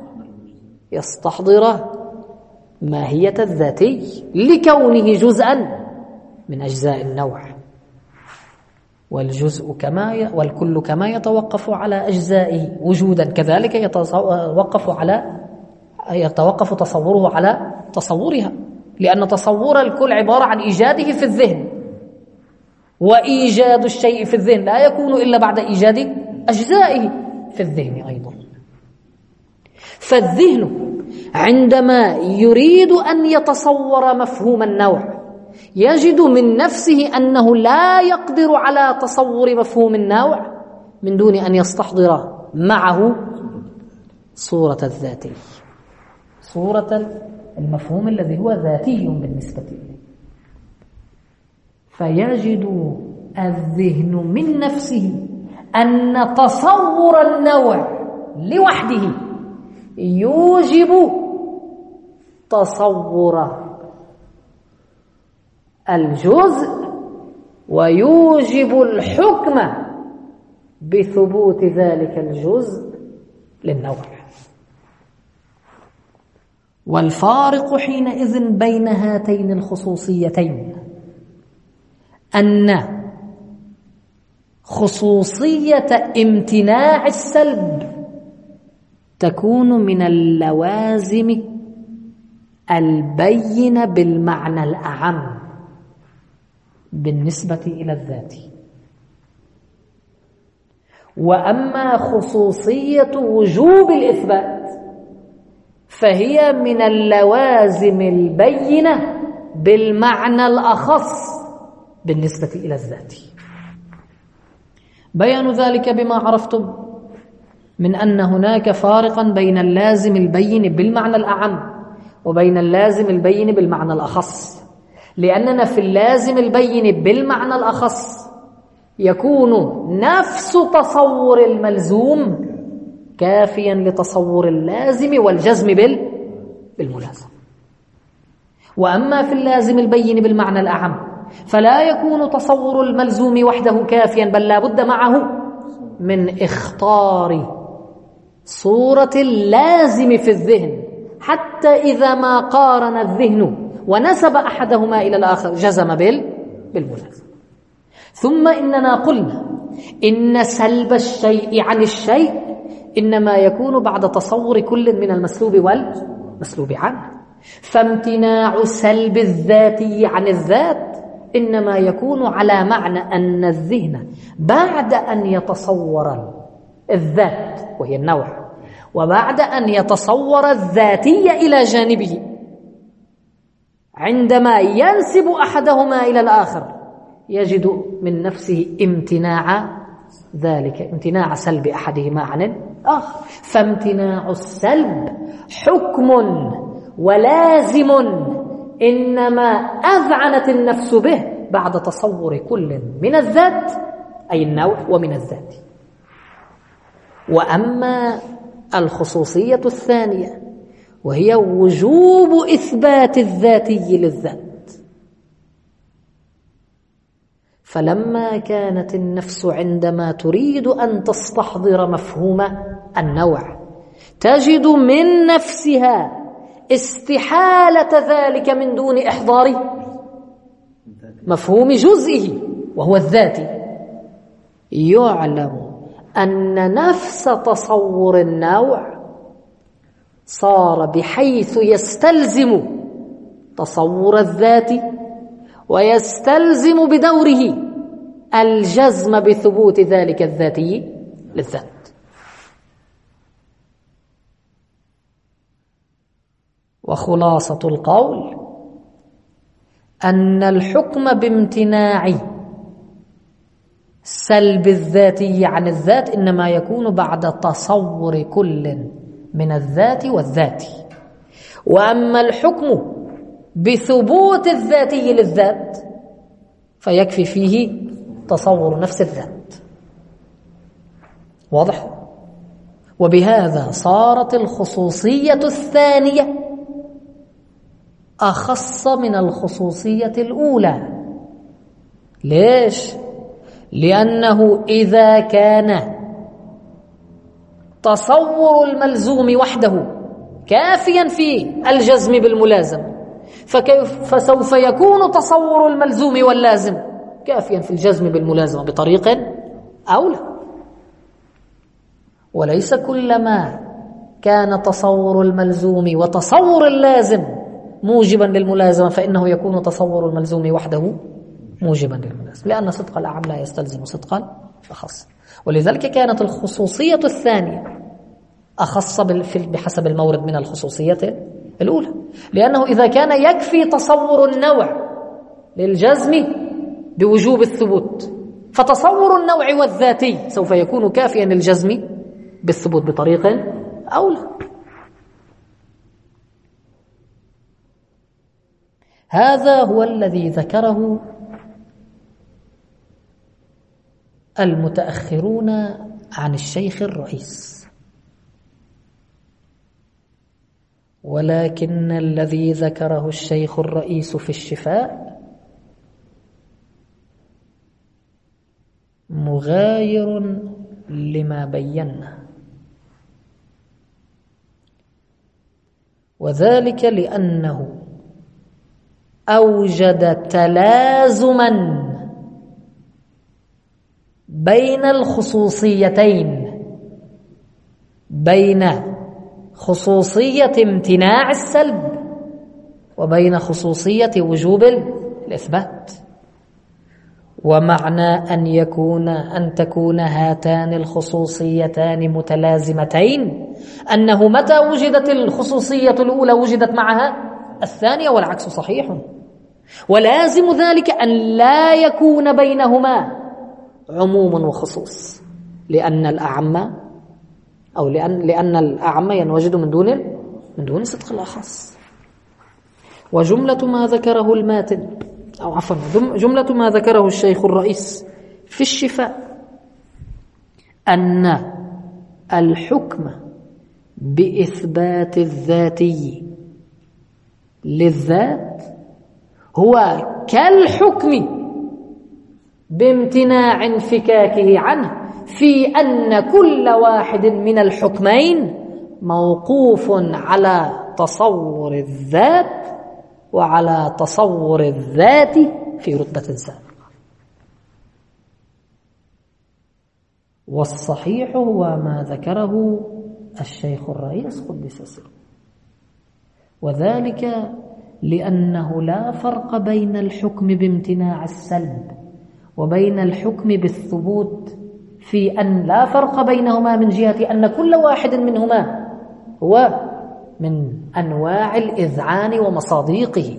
يستحضر ماهية الذاتي لكونه جزءا من أجزاء النوع، والكل كما يتوقف على أجزائه وجودا كذلك يتوقف تصوره على تصورها، لأن تصور الكل عبارة عن إيجاده في الذهن، وإيجاد الشيء في الذهن لا يكون إلا بعد إيجاد أجزائه في الذهن أيضا. فالذهن عندما يريد أن يتصور مفهوم النوع يجد من نفسه أنه لا يقدر على تصور مفهوم النوع من دون أن يستحضر معه صورة الذاتي، صورة المفهوم الذي هو ذاتي بالنسبة إليه. فيجد الذهن من نفسه أن تصور النوع لوحده يوجب تصور الجزء ويوجب الحكم بثبوت ذلك الجزء للنوع. والفارق حينئذ بين هاتين الخصوصيتين أن خصوصية امتناع السلب تكون من اللوازم البينة بالمعنى الأعم بالنسبة إلى الذات، وأما خصوصية وجوب الإثبات فهي من اللوازم البينة بالمعنى الأخص بالنسبة إلى الذات. بيان ذلك بما عرفتم من أن هناك فارقا بين اللازم البين بالمعنى الأعم وبين اللازم البين بالمعنى الأخص، لأننا في اللازم البين بالمعنى الأخص يكون نفس تصور الملزوم كافيا لتصور اللازم والجزم بالملازم. وأما في اللازم البين بالمعنى الأعم فلا يكون تصور الملزوم وحده كافيا، بل لا بد معه من إخطار صورة اللازم في الذهن، حتى إذا ما قارن الذهن ونسب أحدهما إلى الآخر جزم بالملازم. ثم إننا قلنا إن سلب الشيء عن الشيء إنما يكون بعد تصور كل من المسلوب والمسلوب عنه، فامتناع سلب الذاتي عن الذات إنما يكون على معنى أن الذهن بعد أن يتصور الذات وهي النوع، وبعد أن يتصور الذاتية إلى جانبه، عندما ينسب أحدهما إلى الآخر يجد من نفسه امتناع ذلك، امتناع سلب أحدهما عن الآخر. فامتناع السلب حكم ولازم إنما أذعنت النفس به بعد تصور كل من الذات أي النوع ومن الذات. وأما الخصوصية الثانية وهي وجوب إثبات الذاتي للذات، فلما كانت النفس عندما تريد أن تستحضر مفهوم النوع تجد من نفسها استحالة ذلك من دون إحضار مفهوم جزئه وهو الذاتي، يعلم أن نفس تصور النوع صار بحيث يستلزم تصور الذات ويستلزم بدوره الجزم بثبوت ذلك الذاتي للذات. وخلاصة القول أن الحكم بامتناع سلب الذاتي عن الذات إنما يكون بعد تصور كل من الذات والذات، وأما الحكم بثبوت الذاتي للذات فيكفي فيه تصور نفس الذات. واضح؟ وبهذا صارت الخصوصية الثانية أخص من الخصوصية الأولى. ليش؟ لأنه إذا كان تصور الملزوم وحده كافيا في الجزم بالملازم، فسوف يكون تصور الملزوم واللازم كافيا في الجزم بالملازمة بطريق أولى. وليس كلما كان تصور الملزوم وتصور اللازم موجبا للملازمة فإنه يكون تصور الملزوم وحده موجبا للملازمة، لأن صدق الأعم لا يستلزم صدقا الخاص. ولذلك كانت الخصوصية الثانية أخص بحسب المورد من الخصوصية الأولى، لأنه إذا كان يكفي تصور النوع للجزم بوجوب الثبوت فتصور النوع والذاتي سوف يكون كافيا للجزم بالثبوت بطريق أولى. هذا هو الذي ذكره المتأخرون عن الشيخ الرئيس، ولكن الذي ذكره الشيخ الرئيس في الشفاء مغاير لما بينا، وذلك لأنه أوجد تلازما بين الخصوصيتين، بين خصوصية امتناع السلب وبين خصوصية وجوب الإثبات. ومعنى أن تكون هاتان الخصوصيتان متلازمتين أنه متى وجدت الخصوصية الأولى وجدت معها الثانية، والعكس صحيح. ولازم ذلك أن لا يكون بينهما عموم وخصوص، لأن الأعم أو لأن الأعم ينوجد من دون صدق الأخص. وجملة ما ذكره الماتن أو عفوا جملة ما ذكره الشيخ الرئيس في الشفاء أن الحكم بإثبات الذاتي للذات هو كالحكم بامتناع انفكاكه عنه، في أن كل واحد من الحكمين موقوف على تصور الذات وعلى تصور الذات في رتبة سابقة. والصحيح هو ما ذكره الشيخ الرئيس قدس سره، وذلك لأنه لا فرق بين الحكم بامتناع السلب وبين الحكم بالثبوت في أن لا فرق بينهما من جهة أن كل واحد منهما هو من أنواع الإذعان ومصاديقه،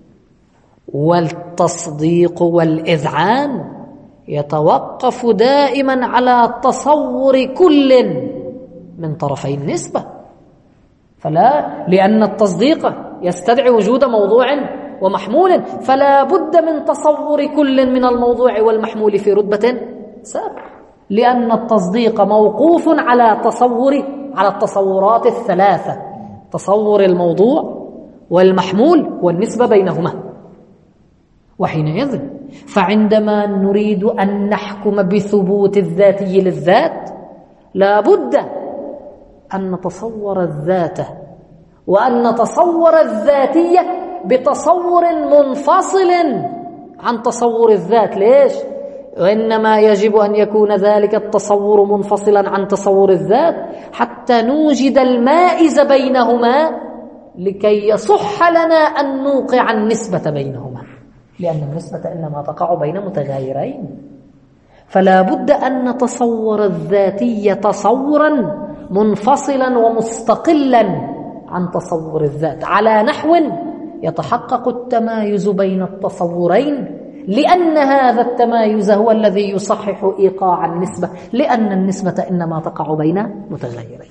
والتصديق والإذعان يتوقف دائما على تصور كل من طرفي النسبة. فلا، لأن التصديق يستدعي وجود موضوع ومحمول، فلا بد من تصور كل من الموضوع والمحمول في رتبة سابقة، لأن التصديق موقوف على التصورات الثلاثة: تصور الموضوع والمحمول والنسبة بينهما. وحينئذ فعندما نريد أن نحكم بثبوت الذاتي للذات لا بد أن نتصور الذات وأن نتصور الذاتية بتصور منفصل عن تصور الذات. ليش؟ وإنما يجب أن يكون ذلك التصور منفصلا عن تصور الذات حتى نوجد المائز بينهما لكي يصح لنا أن نوقع النسبة بينهما، لأن النسبة إنما تقع بين متغايرين. فلا بد أن نتصور الذاتية تصورا منفصلا ومستقلا عن تصور الذات على نحو يتحقق التمايز بين التصورين، لأن هذا التمايز هو الذي يصحح إيقاع النسبة، لأن النسبة إنما تقع بين متغايرين.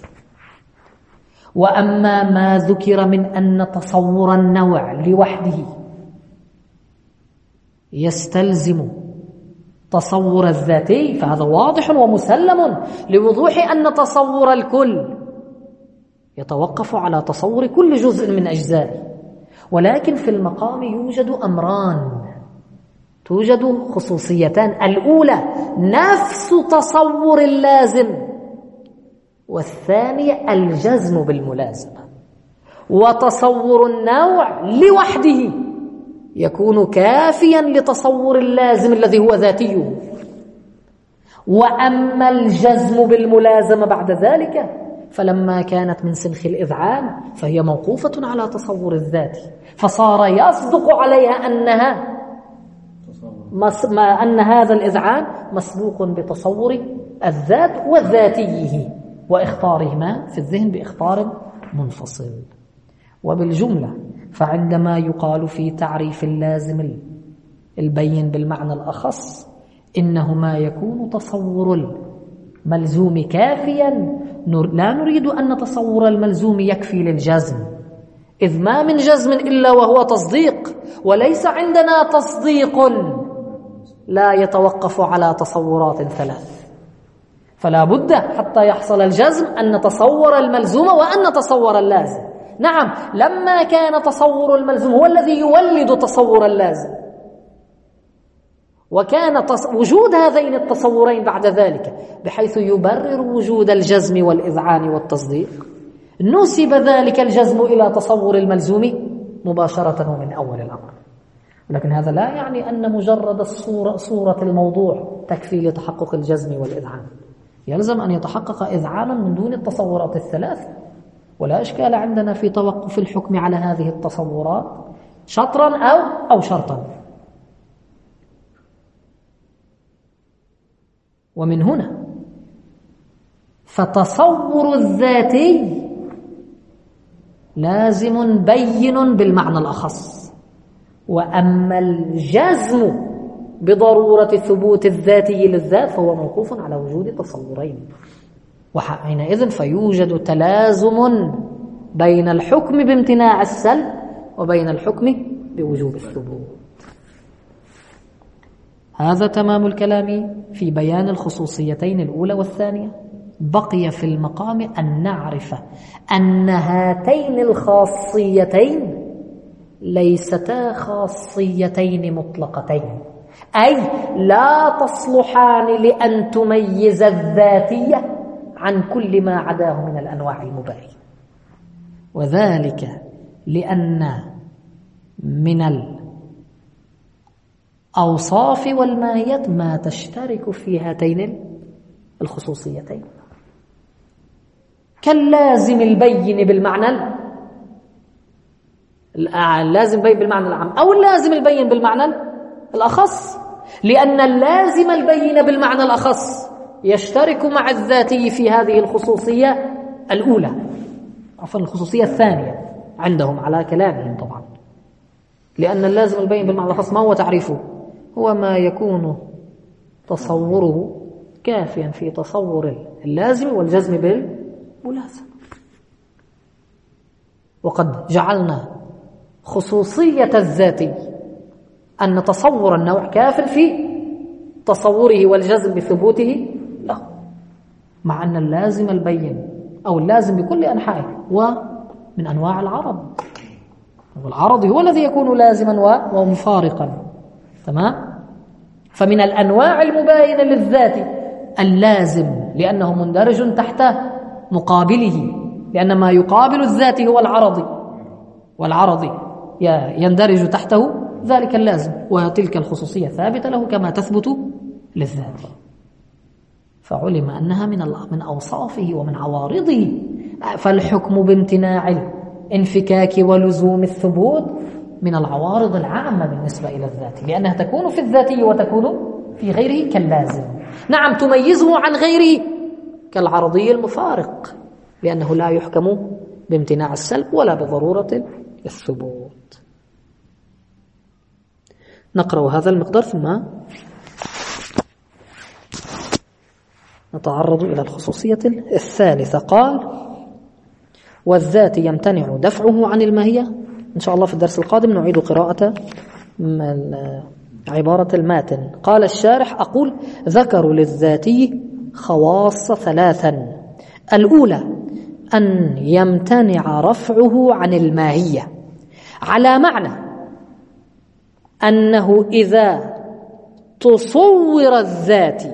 وأما ما ذكر من أن تصور النوع لوحده يستلزم تصور الذاتي فهذا واضح ومسلم لوضوح أن تصور الكل يتوقف على تصور كل جزء من أجزائه. ولكن في المقام يوجد أمران، توجد خصوصيتان: الأولى نفس تصور اللازم، والثانية الجزم بالملازمة. وتصور النوع لوحده يكون كافيا لتصور اللازم الذي هو ذاتيه، وأما الجزم بالملازمة بعد ذلك فلما كانت من سنخ الإذعان فهي موقوفة على تصور الذات، فصار يصدق عليها أن هذا الإذعان مسبوق بتصور الذات وذاتيه واختارهما في الذهن باختار منفصل. وبالجملة فعندما يقال في تعريف اللازم البين بالمعنى الأخص إنه ما يكون تصور الملزوم كافيا، لا نريد أن تصور الملزوم يكفي للجزم، إذ ما من جزم إلا وهو تصديق، وليس عندنا تصديق لا يتوقف على تصورات ثلاث. فلا بد حتى يحصل الجزم أن نتصور الملزوم وأن نتصور اللازم. نعم، لما كان تصور الملزوم هو الذي يولد تصور اللازم، وكان وجود هذين التصورين بعد ذلك بحيث يبرر وجود الجزم والإذعان والتصديق، نسب ذلك الجزم إلى تصور الملزوم مباشرة ومن أول الأمر. لكن هذا لا يعني أن مجرد صورة الموضوع تكفي لتحقق الجزم والإذعان، يلزم أن يتحقق إذعانا من دون التصورات الثلاث. ولا إشكال عندنا في توقف الحكم على هذه التصورات شطرا أو شرطا. ومن هنا فتصور الذاتي لازم بين بالمعنى الأخص، وأما الجزم بضرورة ثبوت الذاتي للذات فهو موقوف على وجود تصورين. وحينئذ فيوجد تلازم بين الحكم بامتناع السلب وبين الحكم بوجوب الثبوت. هذا تمام الكلام في بيان الخصوصيتين الأولى والثانية. بقي في المقام أن نعرف أن هاتين الخاصيتين ليستا خاصيتين مطلقتين، أي لا تصلحان لأن تميز الذاتية عن كل ما عداه من الأنواع المباينة، وذلك لأن من الأوصاف والماهيات ما تشترك في هاتين الخصوصيتين، كاللازم البين بالمعنى اللازم البين بالمعنى العام أو اللازم البين بالمعنى الأخص، لأن اللازم البين بالمعنى الأخص يشترك مع الذاتي في هذه الخصوصية الأولى، عفوا الخصوصية الثانية عندهم على كلامهم طبعا، لأن اللازم البين بالمعنى الخاص ما هو تعريفه؟ هو ما يكون تصوره كافيا في تصور اللازم والجزم بالملازمة. وقد جعلنا خصوصية الذاتي أن تصور النوع كاف في تصوره والجزم بثبوته له، مع أن اللازم البين أو اللازم بكل أنحائه ومن أنواع العرض، والعرض هو الذي يكون لازما ومفارقا. تمام؟ فمن الأنواع المباينة للذات اللازم، لأنه مندرج تحت مقابله، لأن ما يقابل الذات هو العرض، والعرض يندرج تحته ذلك اللازم، وتلك الخصوصية ثابتة له كما تثبت للذات. فعلم أنها من أوصافه ومن عوارضه. فالحكم بامتناع الانفكاك ولزوم الثبوت من العوارض العامة بالنسبة إلى الذات، لأنها تكون في الذاتي وتكون في غيره كاللازم. نعم، تميزه عن غيره كالعرضي المفارق، لأنه لا يحكم بامتناع السلب ولا بضرورة الثبوت. نقرأ هذا المقدار ثم نتعرض إلى الخصوصية الثالثة. قال: والذات يمتنع دفعه عن الماهية. إن شاء الله في الدرس القادم نعيد قراءة عبارة الماتن. قال الشارح: أقول: ذكروا للذاتي خواص ثلاثا. الأولى أن يمتنع رفعه عن الماهية، على معنى أنه إذا تصور الذات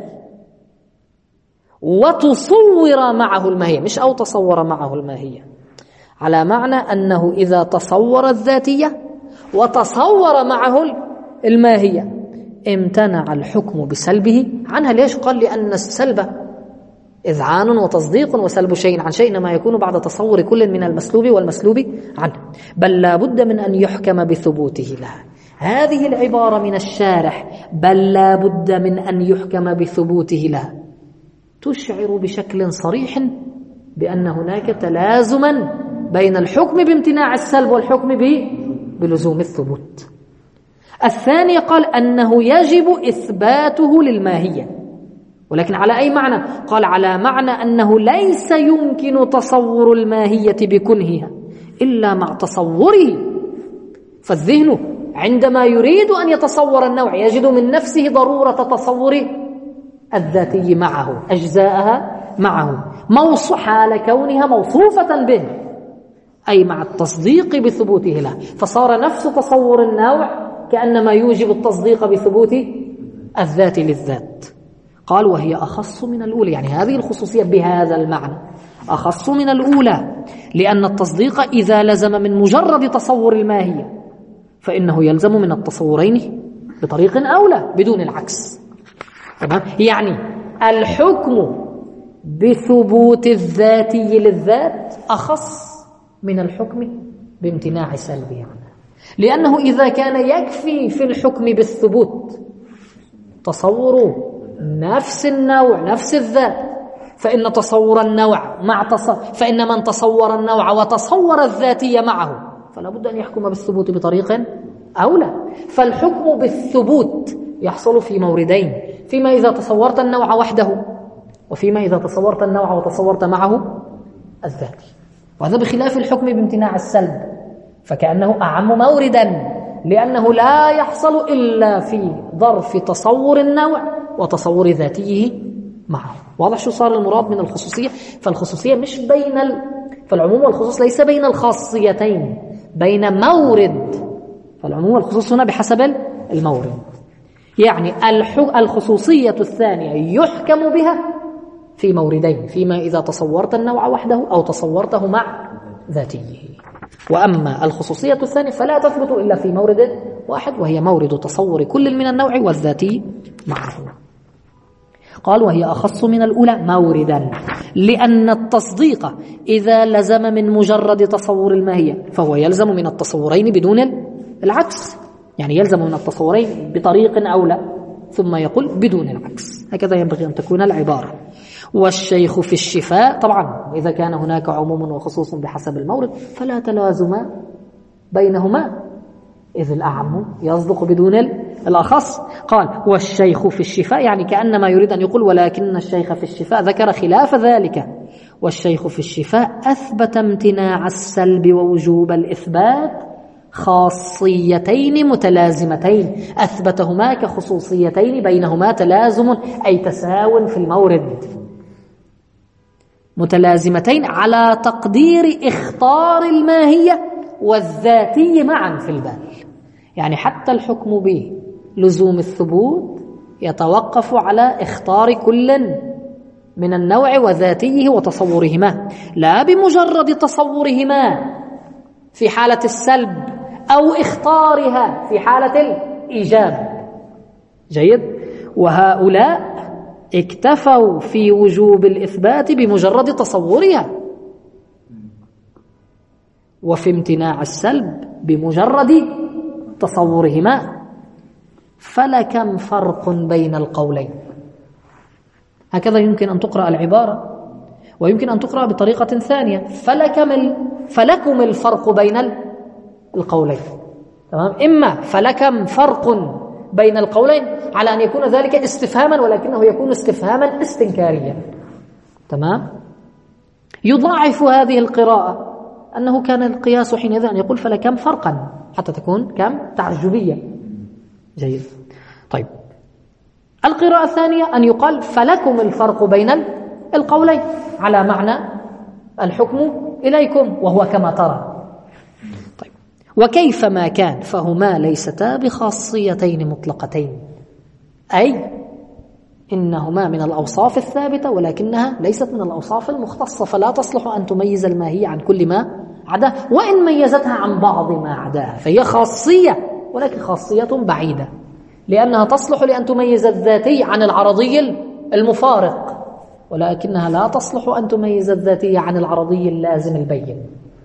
وتصور معه الماهية، مش أو تصور معه الماهية، على معنى أنه إذا تصور الذاتية وتصور معه الماهية امتنع الحكم بسلبه عنها. ليش؟ قال: لأن السلب إذعان وتصديق، وسلب شيء عن شيء ما يكون بعد تصور كل من المسلوب والمسلوب عنه، بل لا بد من أن يحكم بثبوته لها. هذه العبارة من الشارح، بل لا بد من أن يحكم بثبوته لها، تشعر بشكل صريح بأن هناك تلازما بين الحكم بامتناع السلب والحكم بلزوم الثبوت. الثاني قال أنه يجب إثباته للماهية، ولكن على أي معنى؟ قال: على معنى أنه ليس يمكن تصور الماهية بكنهها إلا مع تصوره. فالذهن عندما يريد أن يتصور النوع يجد من نفسه ضرورة تصور الذاتي معه، أجزاءها معه، حال كونها موصوفة به، أي مع التصديق بثبوته له. فصار نفس تصور النوع كأنما يوجب التصديق بثبوت الذات للذات. قال: وهي أخص من الأولى، يعني هذه الخصوصية بهذا المعنى أخص من الأولى، لأن التصديق إذا لزم من مجرد تصور الماهية فإنه يلزم من التصورين بطريق أولى بدون العكس. تمام؟ يعني الحكم بثبوت الذاتي للذات أخص من الحكم بامتناع سلبه عنها، لأنه إذا كان يكفي في الحكم بالثبوت تصور نفس النوع نفس الذات، فإن تصور النوع فإن من تصور النوع وتصور الذاتية معه فلا بد أن يحكم بالثبوت بطريق أولى. فالحكم بالثبوت يحصل في موردين: فيما إذا تصورت النوع وحده، وفيما إذا تصورت النوع وتصورت معه الذات. وهذا بخلاف الحكم بامتناع السلب، فكأنه أعم موردا، لأنه لا يحصل إلا في ظرف تصور النوع وتصور ذاتيه معه. واضح شو صار المراد من الخصوصية؟ فالخصوصية مش فالعموم والخصوص ليس بين الخاصيتين، بين مورد. فالعموم والخصوص هنا بحسب المورد. يعني الخصوصية الثانية يحكم بها في موردين: فيما إذا تصورت النوع وحده أو تصورته مع ذاتيه. وأما الخصوصية الثانية فلا تثبت إلا في مورد واحد، وهي مورد تصور كل من النوع والذاتي معه. قال: وهي أخص من الأولى موردا، لأن التصديق إذا لزم من مجرد تصور الماهية فهو يلزم من التصورين بدون العكس، يعني يلزم من التصورين بطريق أولى ثم يقول بدون العكس. هكذا ينبغي أن تكون العبارة. والشيخ في الشفاء، طبعا إذا كان هناك عموم وخصوص بحسب المورد فلا تلازم بينهما، إذ الأعم يصدق بدون الأخص. قال والشيخ في الشفاء، يعني كأنما يريد أن يقول ولكن الشيخ في الشفاء ذكر خلاف ذلك. والشيخ في الشفاء أثبت امتناع السلب ووجوب الإثبات خاصيتين متلازمتين، أثبتهما كخصوصيتين بينهما تلازم أي تساو في المورد، متلازمتين على تقدير اختار الماهية والذاتي معا في البال. يعني حتى الحكم به لزوم الثبوت يتوقف على اختار كل من النوع وذاتيه وتصورهما، لا بمجرد تصورهما في حالة السلب أو اختارها في حالة الإيجاب. جيد. وهؤلاء اكتفوا في وجوب الإثبات بمجرد تصورها، وفي امتناع السلب بمجرد تصورهما. فلكم فرق بين القولين. هكذا يمكن أن تقرأ العبارة، ويمكن أن تقرأ بطريقة ثانية فلكم الفرق بين القولين. تمام. إما فلكم فرق بين القولين على أن يكون ذلك استفهاما، ولكنه يكون استفهاما استنكاريا. تمام. يضاعف هذه القراءة أنه كان القياس حينئذ أن يقول فلكم فرقا حتى تكون كم تعجبية. جيد. طيب القراءة الثانية أن يقال فلكم الفرق بين القولين على معنى الحكم إليكم وهو كما ترى. طيب وكيفما كان فهما ليستا بخاصيتين مطلقتين، أي إنهما من الأوصاف الثابتة ولكنها ليست من الأوصاف المختصة، فلا تصلح أن تميز الماهية عن كل ما عداه، وإن ميزتها عن بعض ما عداها فهي خاصية ولكن خاصية بعيدة، لأنها تصلح لأن تميز الذاتي عن العرضي المفارق، ولكنها لا تصلح أن تميز الذاتي عن العرضي اللازم البين.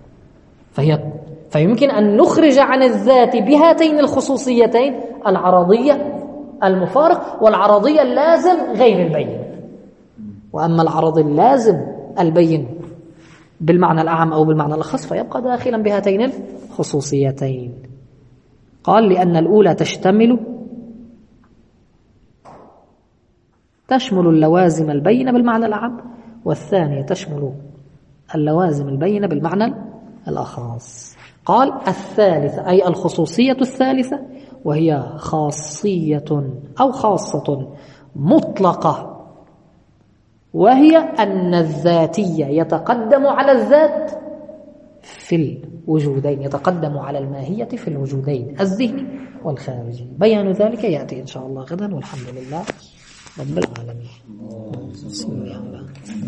فيمكن أن نخرج عن الذات بهاتين الخصوصيتين العرضية المفارق والعرضية اللازم غير البين. وأما العرض اللازم البين بالمعنى الأعم أو بالمعنى الأخص فيبقى داخلا بهاتين الخصوصيتين. قال لأن الأولى تشمل اللوازم البينة بالمعنى الأعم، والثانية تشمل اللوازم البينة بالمعنى الأخص. قال الثالثة أي الخصوصية الثالثة، وهي خاصية أو خاصة مطلقة، وهي أن الذاتية يتقدم على الذات في الوجودين، يتقدم على الماهية في الوجودين الذهني والخارجي. بيان ذلك يأتي إن شاء الله غدا، والحمد لله رب العالمين. بسم الله.